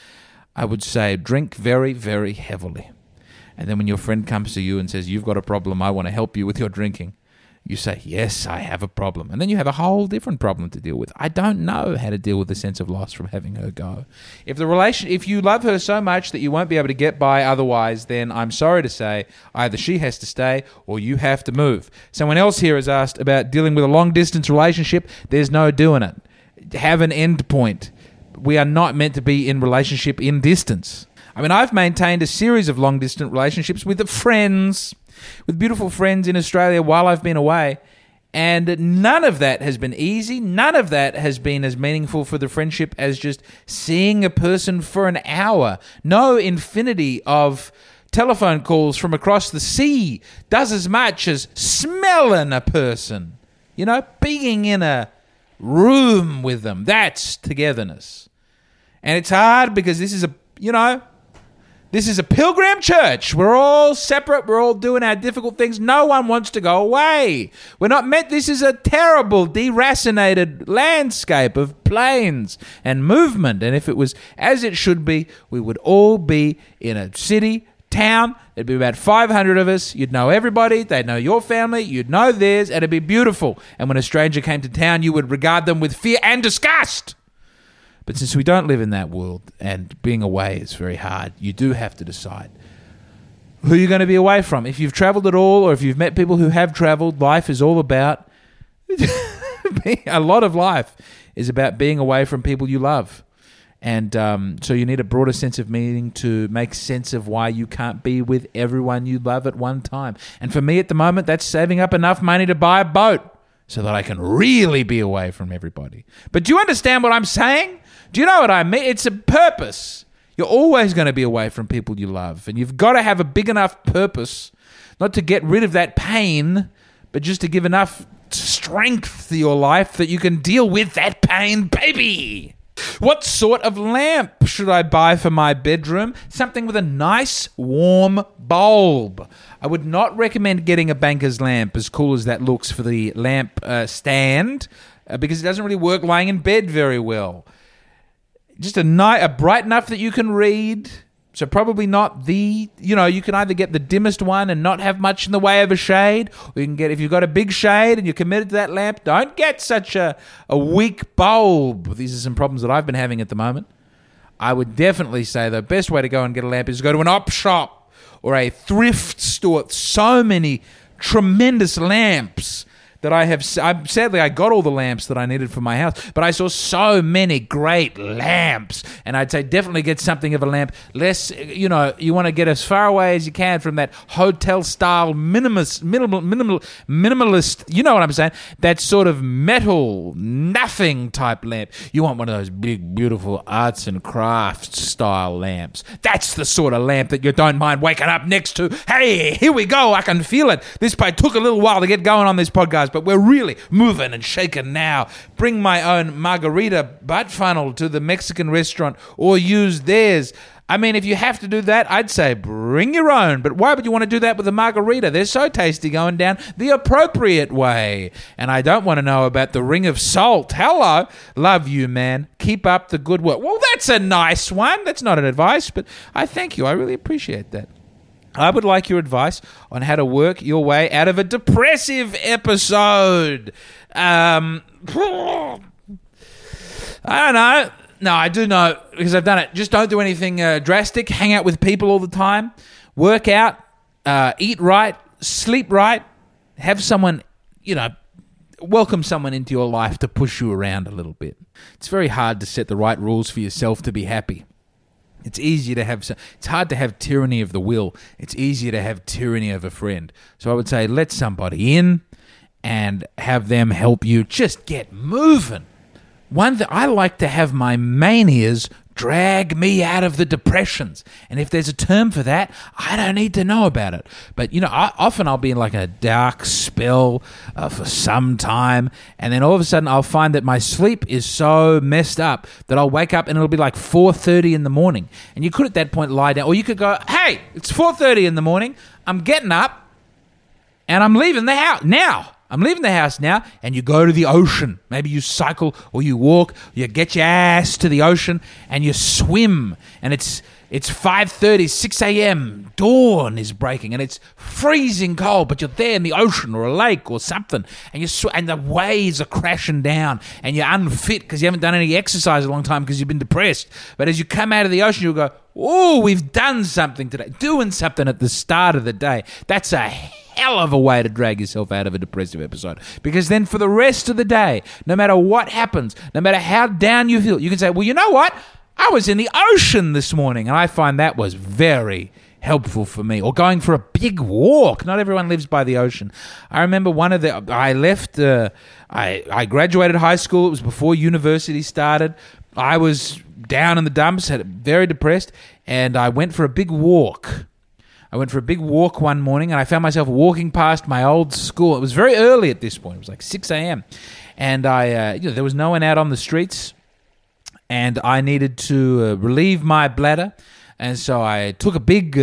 I would say drink very, very heavily. And then when your friend comes to you and says, you've got a problem, I want to help you with your drinking, you say, yes, I have a problem. And then you have a whole different problem to deal with. I don't know how to deal with the sense of loss from having her go. If you love her so much that you won't be able to get by otherwise, then I'm sorry to say either she has to stay or you have to move. Someone else here has asked about dealing with a long-distance relationship. There's no doing it. Have an end point. We are not meant to be in relationship in distance. I mean, I've maintained a series of long-distance relationships with beautiful friends in Australia while I've been away, and none of that has been easy. None of that has been as meaningful for the friendship as just seeing a person for an hour. No infinity of telephone calls from across the sea does as much as smelling a person. You know, being in a room with them. That's togetherness. And it's hard because this is a pilgrim church. We're all separate. We're all doing our difficult things. No one wants to go away. We're not meant. This is a terrible, deracinated landscape of plains and movement. And if it was as it should be, we would all be in a city, town. There'd be about 500 of us. You'd know everybody. They'd know your family. You'd know theirs. And it'd be beautiful. And when a stranger came to town, you would regard them with fear and disgust. But since we don't live in that world and being away is very hard, you do have to decide who you're going to be away from. If you've traveled at all or if you've met people who have traveled, life is all about, a lot of life is about being away from people you love. And so you need a broader sense of meaning to make sense of why you can't be with everyone you love at one time. And for me at the moment, that's saving up enough money to buy a boat so that I can really be away from everybody. But do you understand what I'm saying? Do you know what I mean? It's a purpose. You're always going to be away from people you love. And you've got to have a big enough purpose, not to get rid of that pain, but just to give enough strength to your life that you can deal with that pain, baby. What sort of lamp should I buy for my bedroom? Something with a nice, warm bulb. I would not recommend getting a banker's lamp, as cool as that looks, for the lamp stand, because it doesn't really work lying in bed very well. Just a bright enough that you can read, So probably not you can either get the dimmest one and not have much in the way of a shade, or you can get, if you've got a big shade and you're committed to that lamp, don't get such a weak bulb. These are some problems that I've been having at the moment. I would definitely say the best way to go and get a lamp is to go to an op shop or a thrift store. So many tremendous lamps that sadly I got all the lamps that I needed for my house, but I saw so many great lamps, and I'd say definitely get something of a lamp. Less, you want to get as far away as you can from that hotel style minimalist, you know what I'm saying? That sort of metal, nothing type lamp. You want one of those big, beautiful arts and crafts style lamps. That's the sort of lamp that you don't mind waking up next to. Hey, here we go. I can feel it. This took a little while to get going on this podcast, but we're really moving and shaking now. Bring my own margarita butt funnel to the Mexican restaurant or use theirs. I mean, if you have to do that, I'd say bring your own. But why would you want to do that with a margarita? They're so tasty going down the appropriate way. And I don't want to know about the ring of salt. Hello. Love you, man. Keep up the good work. Well, that's a nice one. That's not an advice, but I thank you. I really appreciate that. I would like your advice on how to work your way out of a depressive episode. I don't know. No, I do know because I've done it. Just don't do anything drastic. Hang out with people all the time. Work out. Eat right. Sleep right. Have someone, welcome someone into your life to push you around a little bit. It's very hard to set the right rules for yourself to be happy. It's hard to have tyranny of the will. It's easier to have tyranny of a friend. So I would say let somebody in and have them help you just get moving. One that I like to have my manias drag me out of the depressions. And if there's a term for that, I don't need to know about it. But, often I'll be in like a dark spell for some time. And then all of a sudden I'll find that my sleep is so messed up that I'll wake up and it'll be like 4:30 in the morning. And you could at that point lie down. Or you could go, hey, it's 4:30 in the morning. I'm getting up and I'm leaving the house now. I'm leaving the house now, and you go to the ocean. Maybe you cycle or you walk. You get your ass to the ocean, and you swim. And it's 5:30, 6 a.m. Dawn is breaking, and it's freezing cold, but you're there in the ocean or a lake or something, and and the waves are crashing down, and you're unfit because you haven't done any exercise a long time because you've been depressed. But as you come out of the ocean, you'll go, oh, we've done something today. Doing something at the start of the day. That's a hell of a way to drag yourself out of a depressive episode, because then for the rest of the day, no matter what happens, no matter how down you feel, you can say, well, you know what? I was in the ocean this morning, and I find that was very helpful for me. Or going for a big walk. Not everyone lives by the ocean. I remember I graduated high school. It was before university started. I was down in the dumps, very depressed, and I went for a big walk. I went for a big walk one morning, and I found myself walking past my old school. It was very early at this point. It was like 6 a.m. And there was no one out on the streets, and I needed to relieve my bladder. And so I took a big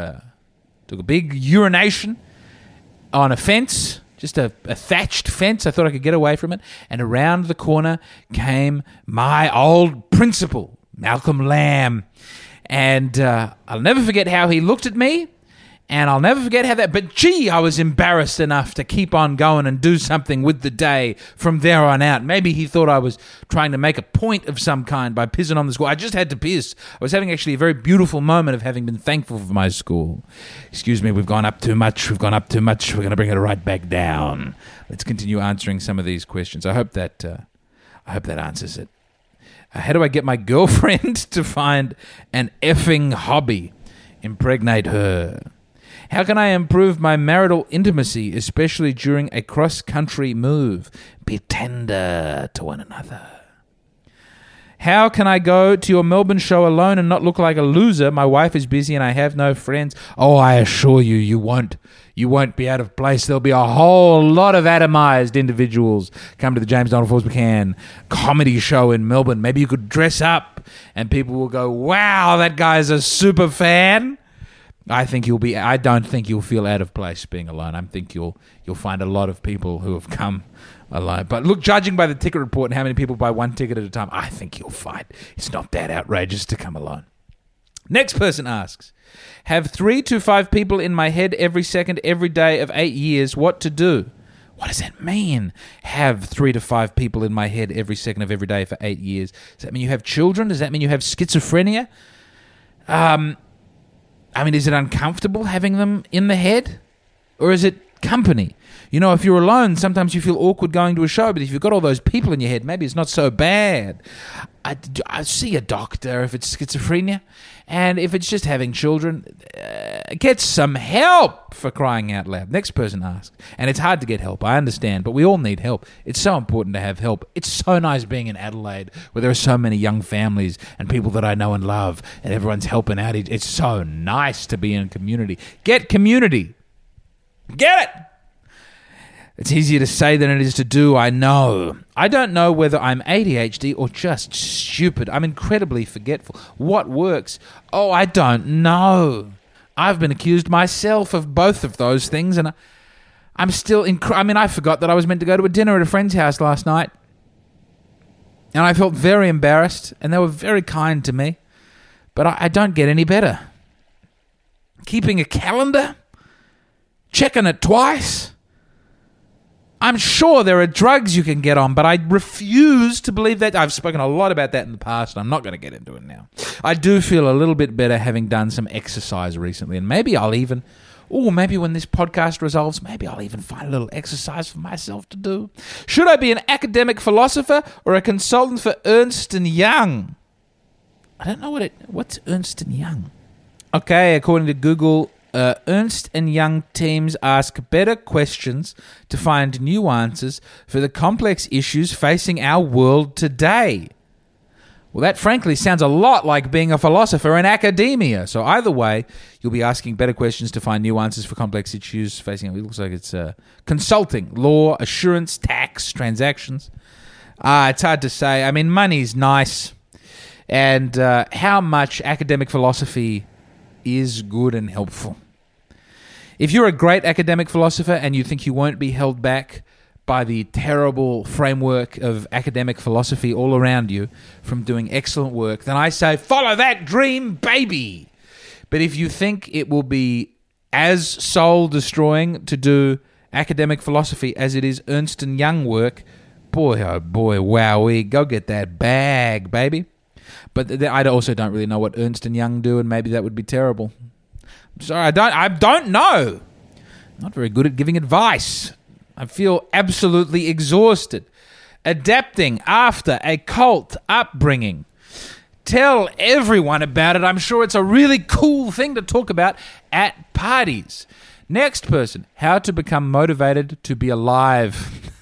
urination on a fence, just a thatched fence. I thought I could get away from it. And around the corner came my old principal, Malcolm Lamb. And I'll never forget how he looked at me. And I'll never forget how that... But gee, I was embarrassed enough to keep on going and do something with the day from there on out. Maybe he thought I was trying to make a point of some kind by pissing on the school. I just had to piss. I was having actually a very beautiful moment of having been thankful for my school. Excuse me, we've gone up too much. We're going to bring it right back down. Let's continue answering some of these questions. I hope that answers it. How do I get my girlfriend to find an effing hobby? Impregnate her. How can I improve my marital intimacy, especially during a cross-country move? Be tender to one another. How can I go to your Melbourne show alone and not look like a loser? My wife is busy and I have no friends. Oh, I assure you, you won't. You won't be out of place. There'll be a whole lot of atomized individuals come to the James Donald Forbes McCann comedy show in Melbourne. Maybe you could dress up and people will go, wow, that guy's a super fan. I don't think you'll feel out of place being alone. I think you'll find a lot of people who have come alone. But look, judging by the ticket report and how many people buy one ticket at a time, I think you'll find it's not that outrageous to come alone. Next person asks, have 3 to 5 people in my head every second, every day of 8 years. What to do? What does that mean? Have 3 to 5 people in my head every second of every day for 8 years. Does that mean you have children? Does that mean you have schizophrenia? Is it uncomfortable having them in the head? Or is it company? You know, if you're alone, sometimes you feel awkward going to a show, but if you've got all those people in your head, maybe it's not so bad. I see a doctor if it's schizophrenia, and if it's just having children, get some help, for crying out loud. Next person asks, and it's hard to get help, I understand, but we all need help. It's so important to have help. It's so nice being in Adelaide, where there are so many young families and people that I know and love, and everyone's helping out. It's so nice to be in community. Get community. Get it! It's easier to say than it is to do, I know. I don't know whether I'm ADHD or just stupid. I'm incredibly forgetful. What works? Oh, I don't know. I've been accused myself of both of those things, and I'm still... I forgot that I was meant to go to a dinner at a friend's house last night, and I felt very embarrassed, and they were very kind to me, but I don't get any better. Keeping a calendar? Checking it twice? I'm sure there are drugs you can get on, but I refuse to believe that. I've spoken a lot about that in the past, and I'm not going to get into it now. I do feel a little bit better having done some exercise recently, and maybe maybe when this podcast resolves, maybe I'll even find a little exercise for myself to do. Should I be an academic philosopher or a consultant for Ernst & Young? I don't know what's Ernst & Young. Okay, according to Google... Ernst & Young teams ask better questions to find new answers for the complex issues facing our world today. Well, that frankly sounds a lot like being a philosopher in academia. So either way, you'll be asking better questions to find new answers for complex issues facing... It looks like it's consulting, law, assurance, tax, transactions. It's hard to say. I mean, money's nice. And how much academic philosophy is good and helpful. If you're a great academic philosopher and you think you won't be held back by the terrible framework of academic philosophy all around you from doing excellent work, then I say follow that dream, baby. But if you think it will be as soul-destroying to do academic philosophy as it is Ernst & Young work, boy, oh boy, wowee, go get that bag, baby. But I also don't really know what Ernst & Young do, and maybe that would be terrible. I'm sorry, I don't know. I'm not very good at giving advice. I feel absolutely exhausted. Adapting after a cult upbringing. Tell everyone about it. I'm sure it's a really cool thing to talk about at parties. Next person, how to become motivated to be alive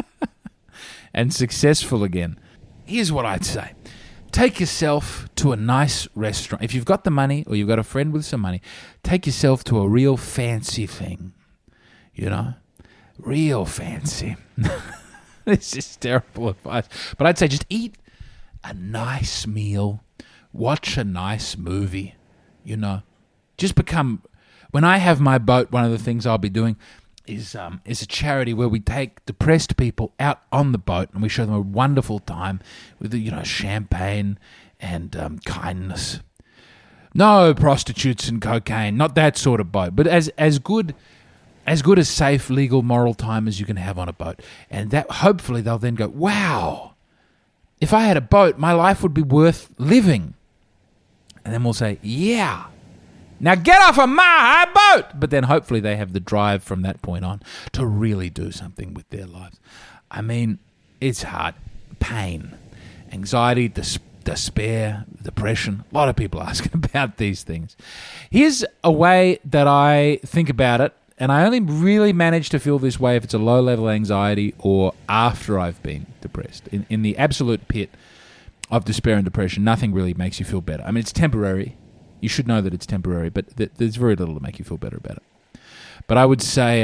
and successful again. Here's what I'd say. Take yourself to a nice restaurant. If you've got the money or you've got a friend with some money, take yourself to a real fancy thing. You know? Real fancy. This is terrible advice. But I'd say just eat a nice meal. Watch a nice movie. You know? Just become... When I have my boat, one of the things I'll be doing is a charity where we take depressed people out on the boat and we show them a wonderful time with, champagne and kindness. No prostitutes and cocaine, not that sort of boat, but as good as safe, legal, moral time as you can have on a boat. And that hopefully they'll then go, wow, if I had a boat, my life would be worth living. And then we'll say, yeah. Now get off of my boat! But then hopefully they have the drive from that point on to really do something with their lives. I mean, it's hard. Pain, anxiety, despair, depression. A lot of people asking about these things. Here's a way that I think about it, and I only really manage to feel this way if it's a low-level anxiety or after I've been depressed. In the absolute pit of despair and depression, nothing really makes you feel better. I mean, it's temporary. You should know that it's temporary, but there's very little to make you feel better about it. But I would say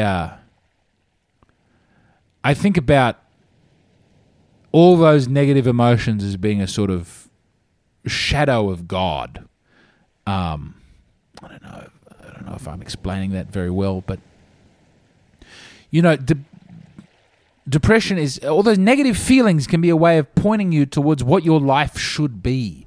I think about all those negative emotions as being a sort of shadow of God. I don't know if I'm explaining that very well, but depression is... All those negative feelings can be a way of pointing you towards what your life should be.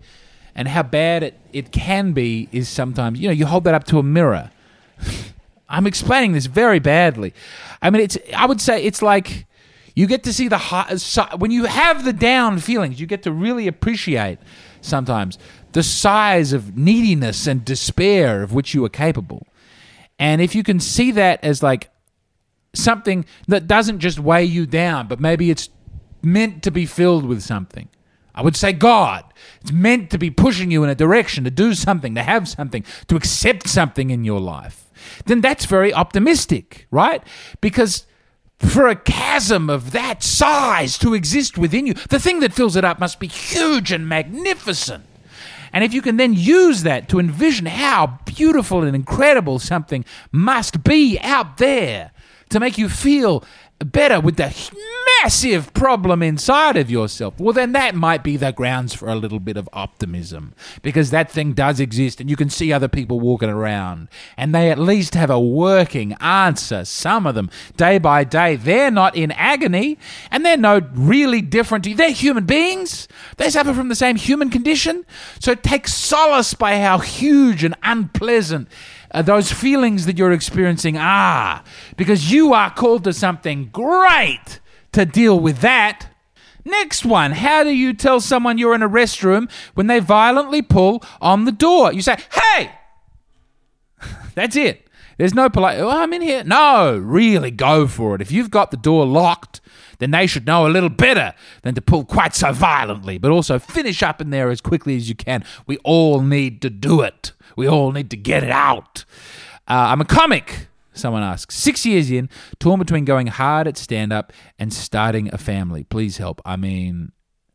and how bad it can be is sometimes, you hold that up to a mirror. I'm explaining this very badly. I mean, I would say it's like you get to see the high, when you have the down feelings, you get to really appreciate sometimes the size of neediness and despair of which you are capable. And if you can see that as like something that doesn't just weigh you down, but maybe it's meant to be filled with something. I would say God. It's meant to be pushing you in a direction, to do something, to have something, to accept something in your life. Then that's very optimistic, right? Because for a chasm of that size to exist within you, the thing that fills it up must be huge and magnificent. And if you can then use that to envision how beautiful and incredible something must be out there to make you feel better with the massive problem inside of yourself, well, then that might be the grounds for a little bit of optimism, because that thing does exist and you can see other people walking around and they at least have a working answer. Some of them, day by day, they're not in agony and they're no really different to you. They're human beings. They suffer from the same human condition. So take solace by how huge and unpleasant those feelings that you're experiencing are, because you are called to something great to deal with that. Next one, how do you tell someone you're in a restroom when they violently pull on the door? You say, hey! That's it. There's no polite, I'm in here. No, really go for it. If you've got the door locked, then they should know a little better than to pull quite so violently, but also finish up in there as quickly as you can. We all need to do it. We all need to get it out. I'm a comic, someone asks. 6 years in, torn between going hard at stand-up and starting a family. Please help. I mean,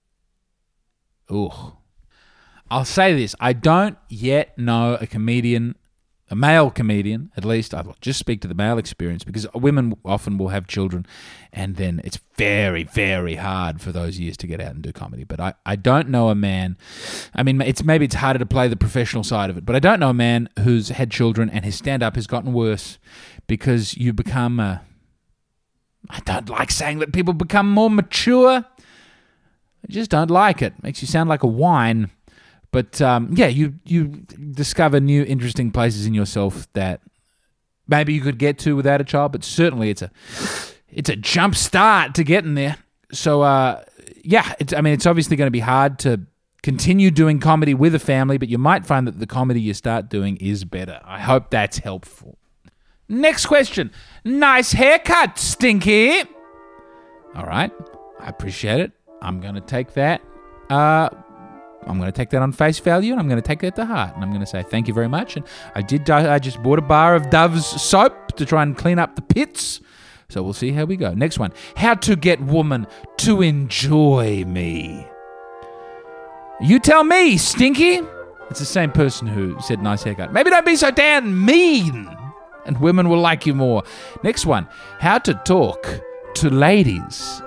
I'll say this. I don't yet know a male comedian, at least. I'll just speak to the male experience, because women often will have children and then it's very, very hard for those years to get out and do comedy. But I don't know a man. I mean, maybe it's harder to play the professional side of it, but I don't know a man who's had children and his stand-up has gotten worse because you become I don't like saying that people become more mature. I just don't like it. Makes you sound like a whine. But you discover new interesting places in yourself that maybe you could get to without a child, but certainly it's a jump start to getting there. So it's obviously going to be hard to continue doing comedy with a family, but you might find that the comedy you start doing is better. I hope that's helpful. Next question. Nice haircut, Stinky. All right, I appreciate it. I'm going to take that. I'm going to take that on face value, and I'm going to take that to heart, and I'm going to say thank you very much. And I just bought a bar of Dove's soap to try and clean up the pits, so we'll see how we go. Next one, how to get woman to enjoy me. You tell me, Stinky. It's the same person who said nice haircut. Maybe don't be so damn mean, and women will like you more. Next one, how to talk to ladies.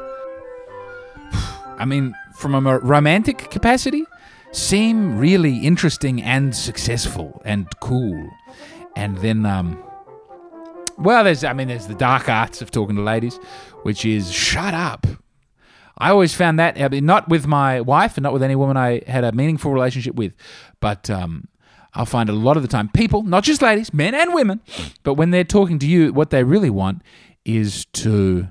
I mean, from a romantic capacity, seem really interesting and successful and cool. And then, there's the dark arts of talking to ladies, which is shut up. I always found that, not with my wife and not with any woman I had a meaningful relationship with, but I'll find a lot of the time people, not just ladies, men and women, but when they're talking to you, what they really want is to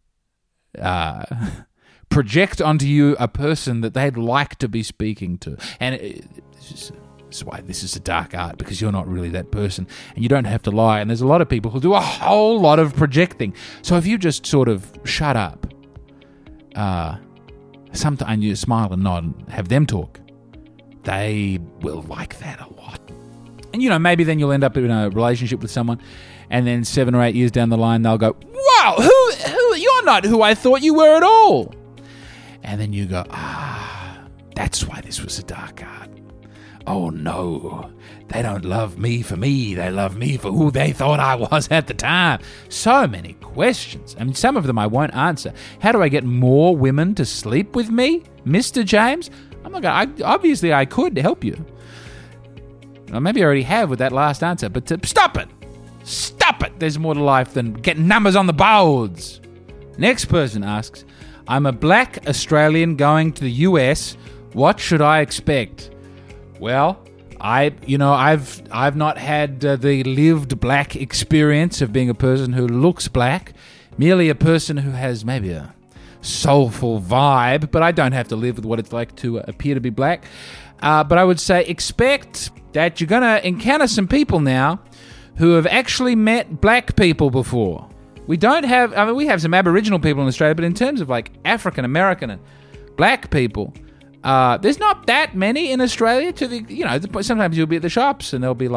project onto you a person that they'd like to be speaking to. And that's why this is a dark art, because you're not really that person and you don't have to lie. And there's a lot of people who do a whole lot of projecting. So if you just sort of shut up, sometimes you smile and nod and have them talk, they will like that a lot. And, maybe then you'll end up in a relationship with someone and then 7 or 8 years down the line, they'll go, wow, who you're not who I thought you were at all. And then you go, that's why this was a dark art. Oh no, they don't love me for me. They love me for who they thought I was at the time. So many questions. I mean, some of them I won't answer. How do I get more women to sleep with me, Mr. James? Oh my God, obviously I could help you. Well, maybe I already have with that last answer, but stop it. Stop it. There's more to life than getting numbers on the boards. Next person asks, I'm a black Australian going to the US. What should I expect? Well, I've not had the lived black experience of being a person who looks black, merely a person who has maybe a soulful vibe, but I don't have to live with what it's like to appear to be black. But I would say expect that you're going to encounter some people now who have actually met black people before. We have some Aboriginal people in Australia, but in terms of like African American and black people, there's not that many in Australia. Sometimes you'll be at the shops and there'll be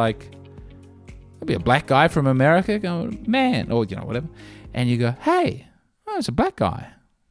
a black guy from America going, man, or whatever, and you go, hey, it's a black guy.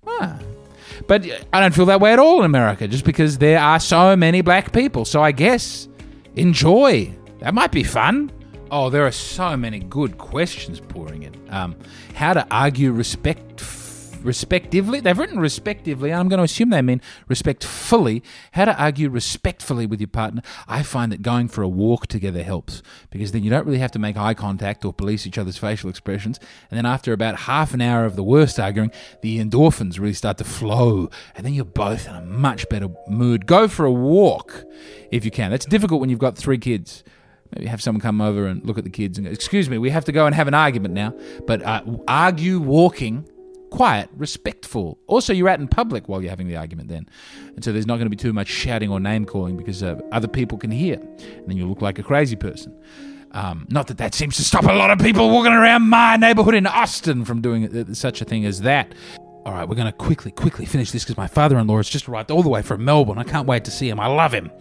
But I don't feel that way at all in America, just because there are so many black people. So I guess enjoy. That might be fun. Oh, there are so many good questions pouring in. How to argue respectively. They've written respectively, and I'm going to assume they mean respectfully. How to argue respectfully with your partner. I find that going for a walk together helps, because then you don't really have to make eye contact or police each other's facial expressions. And then after about half an hour of the worst arguing, the endorphins really start to flow, and then you're both in a much better mood. Go for a walk if you can. That's difficult when you've got 3 kids. Maybe have someone come over and look at the kids and go, excuse me, we have to go and have an argument now. But argue walking, quiet, respectful. Also, you're out in public while you're having the argument then. And so there's not going to be too much shouting or name-calling, because other people can hear. And then you look like a crazy person. Not that seems to stop a lot of people walking around my neighborhood in Austin from doing such a thing as that. All right, we're going to quickly finish this, because my father-in-law has just arrived all the way from Melbourne. I can't wait to see him. I love him.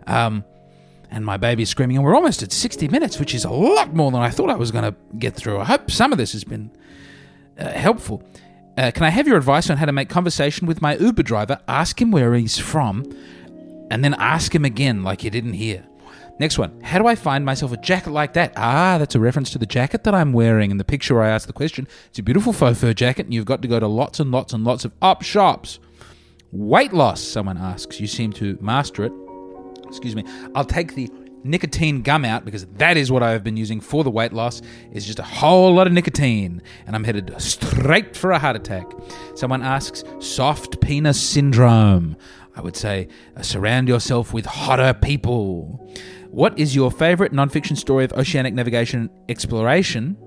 And my baby's screaming, and we're almost at 60 minutes, which is a lot more than I thought I was going to get through. I hope some of this has been helpful. Can I have your advice on how to make conversation with my Uber driver, ask him where he's from, and then ask him again like you didn't hear? Next one, how do I find myself a jacket like that? That's a reference to the jacket that I'm wearing in the picture where I asked the question. It's a beautiful faux fur jacket, and you've got to go to lots and lots and lots of op shops. Weight loss, someone asks. You seem to master it. Excuse me. I'll take the nicotine gum out, because that is what I have been using for the weight loss. It's just a whole lot of nicotine, and I'm headed straight for a heart attack. Someone asks, soft penis syndrome. I would say, surround yourself with hotter people. What is your favorite non-fiction story of oceanic navigation exploration?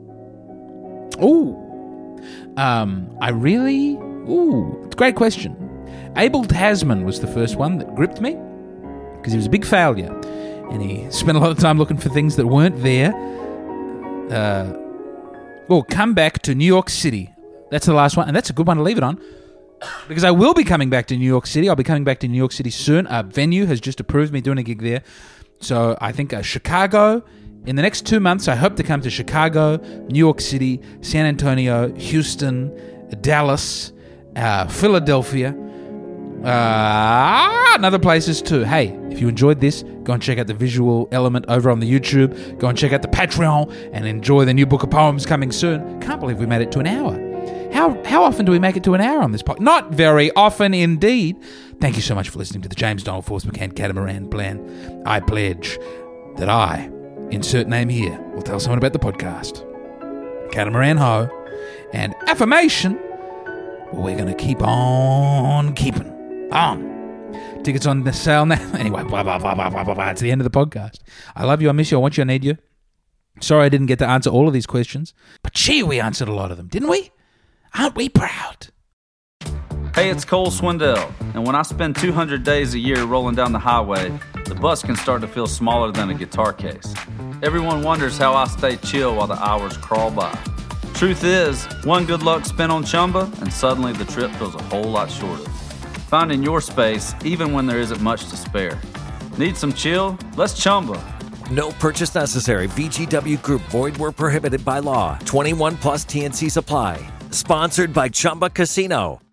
It's a great question. Abel Tasman was the first one that gripped me, because he was a big failure, and he spent a lot of time looking for things that weren't there. Come back to New York City. That's the last one, and that's a good one to leave it on, because I will be coming back to New York City. I'll be coming back to New York City soon. A venue has just approved me doing a gig there. So I think Chicago. In the next 2 months, I hope to come to Chicago, New York City, San Antonio, Houston, Dallas, Philadelphia, and other places too. Hey, if you enjoyed this, go and check out the visual element over on the YouTube. Go and check out the Patreon and enjoy the new book of poems coming soon. Can't believe we made it to an hour. How often do we make it to an hour on this podcast? Not very often indeed. Thank you so much for listening to the James Donald Force McCann Catamaran Plan. I pledge that I, insert name here, will tell someone about the podcast. Catamaran Ho. And affirmation, we're going to keep on keeping on. Tickets on the sale now. Anyway, blah, blah, blah, blah, blah, blah, blah. It's the end of the podcast. I love you. I miss you. I want you. I need you. Sorry I didn't get to answer all of these questions. But gee, we answered a lot of them, didn't we? Aren't we proud? Hey, it's Cole Swindell, and when I spend 200 days a year rolling down the highway, the bus can start to feel smaller than a guitar case. Everyone wonders how I stay chill while the hours crawl by. Truth is, one good luck spin on Chumba, and suddenly the trip feels a whole lot shorter. Finding your space, even when there isn't much to spare. Need some chill? Let's Chumba. No purchase necessary. VGW Group. Void where prohibited by law. 21 plus TNC Supply. Sponsored by Chumba Casino.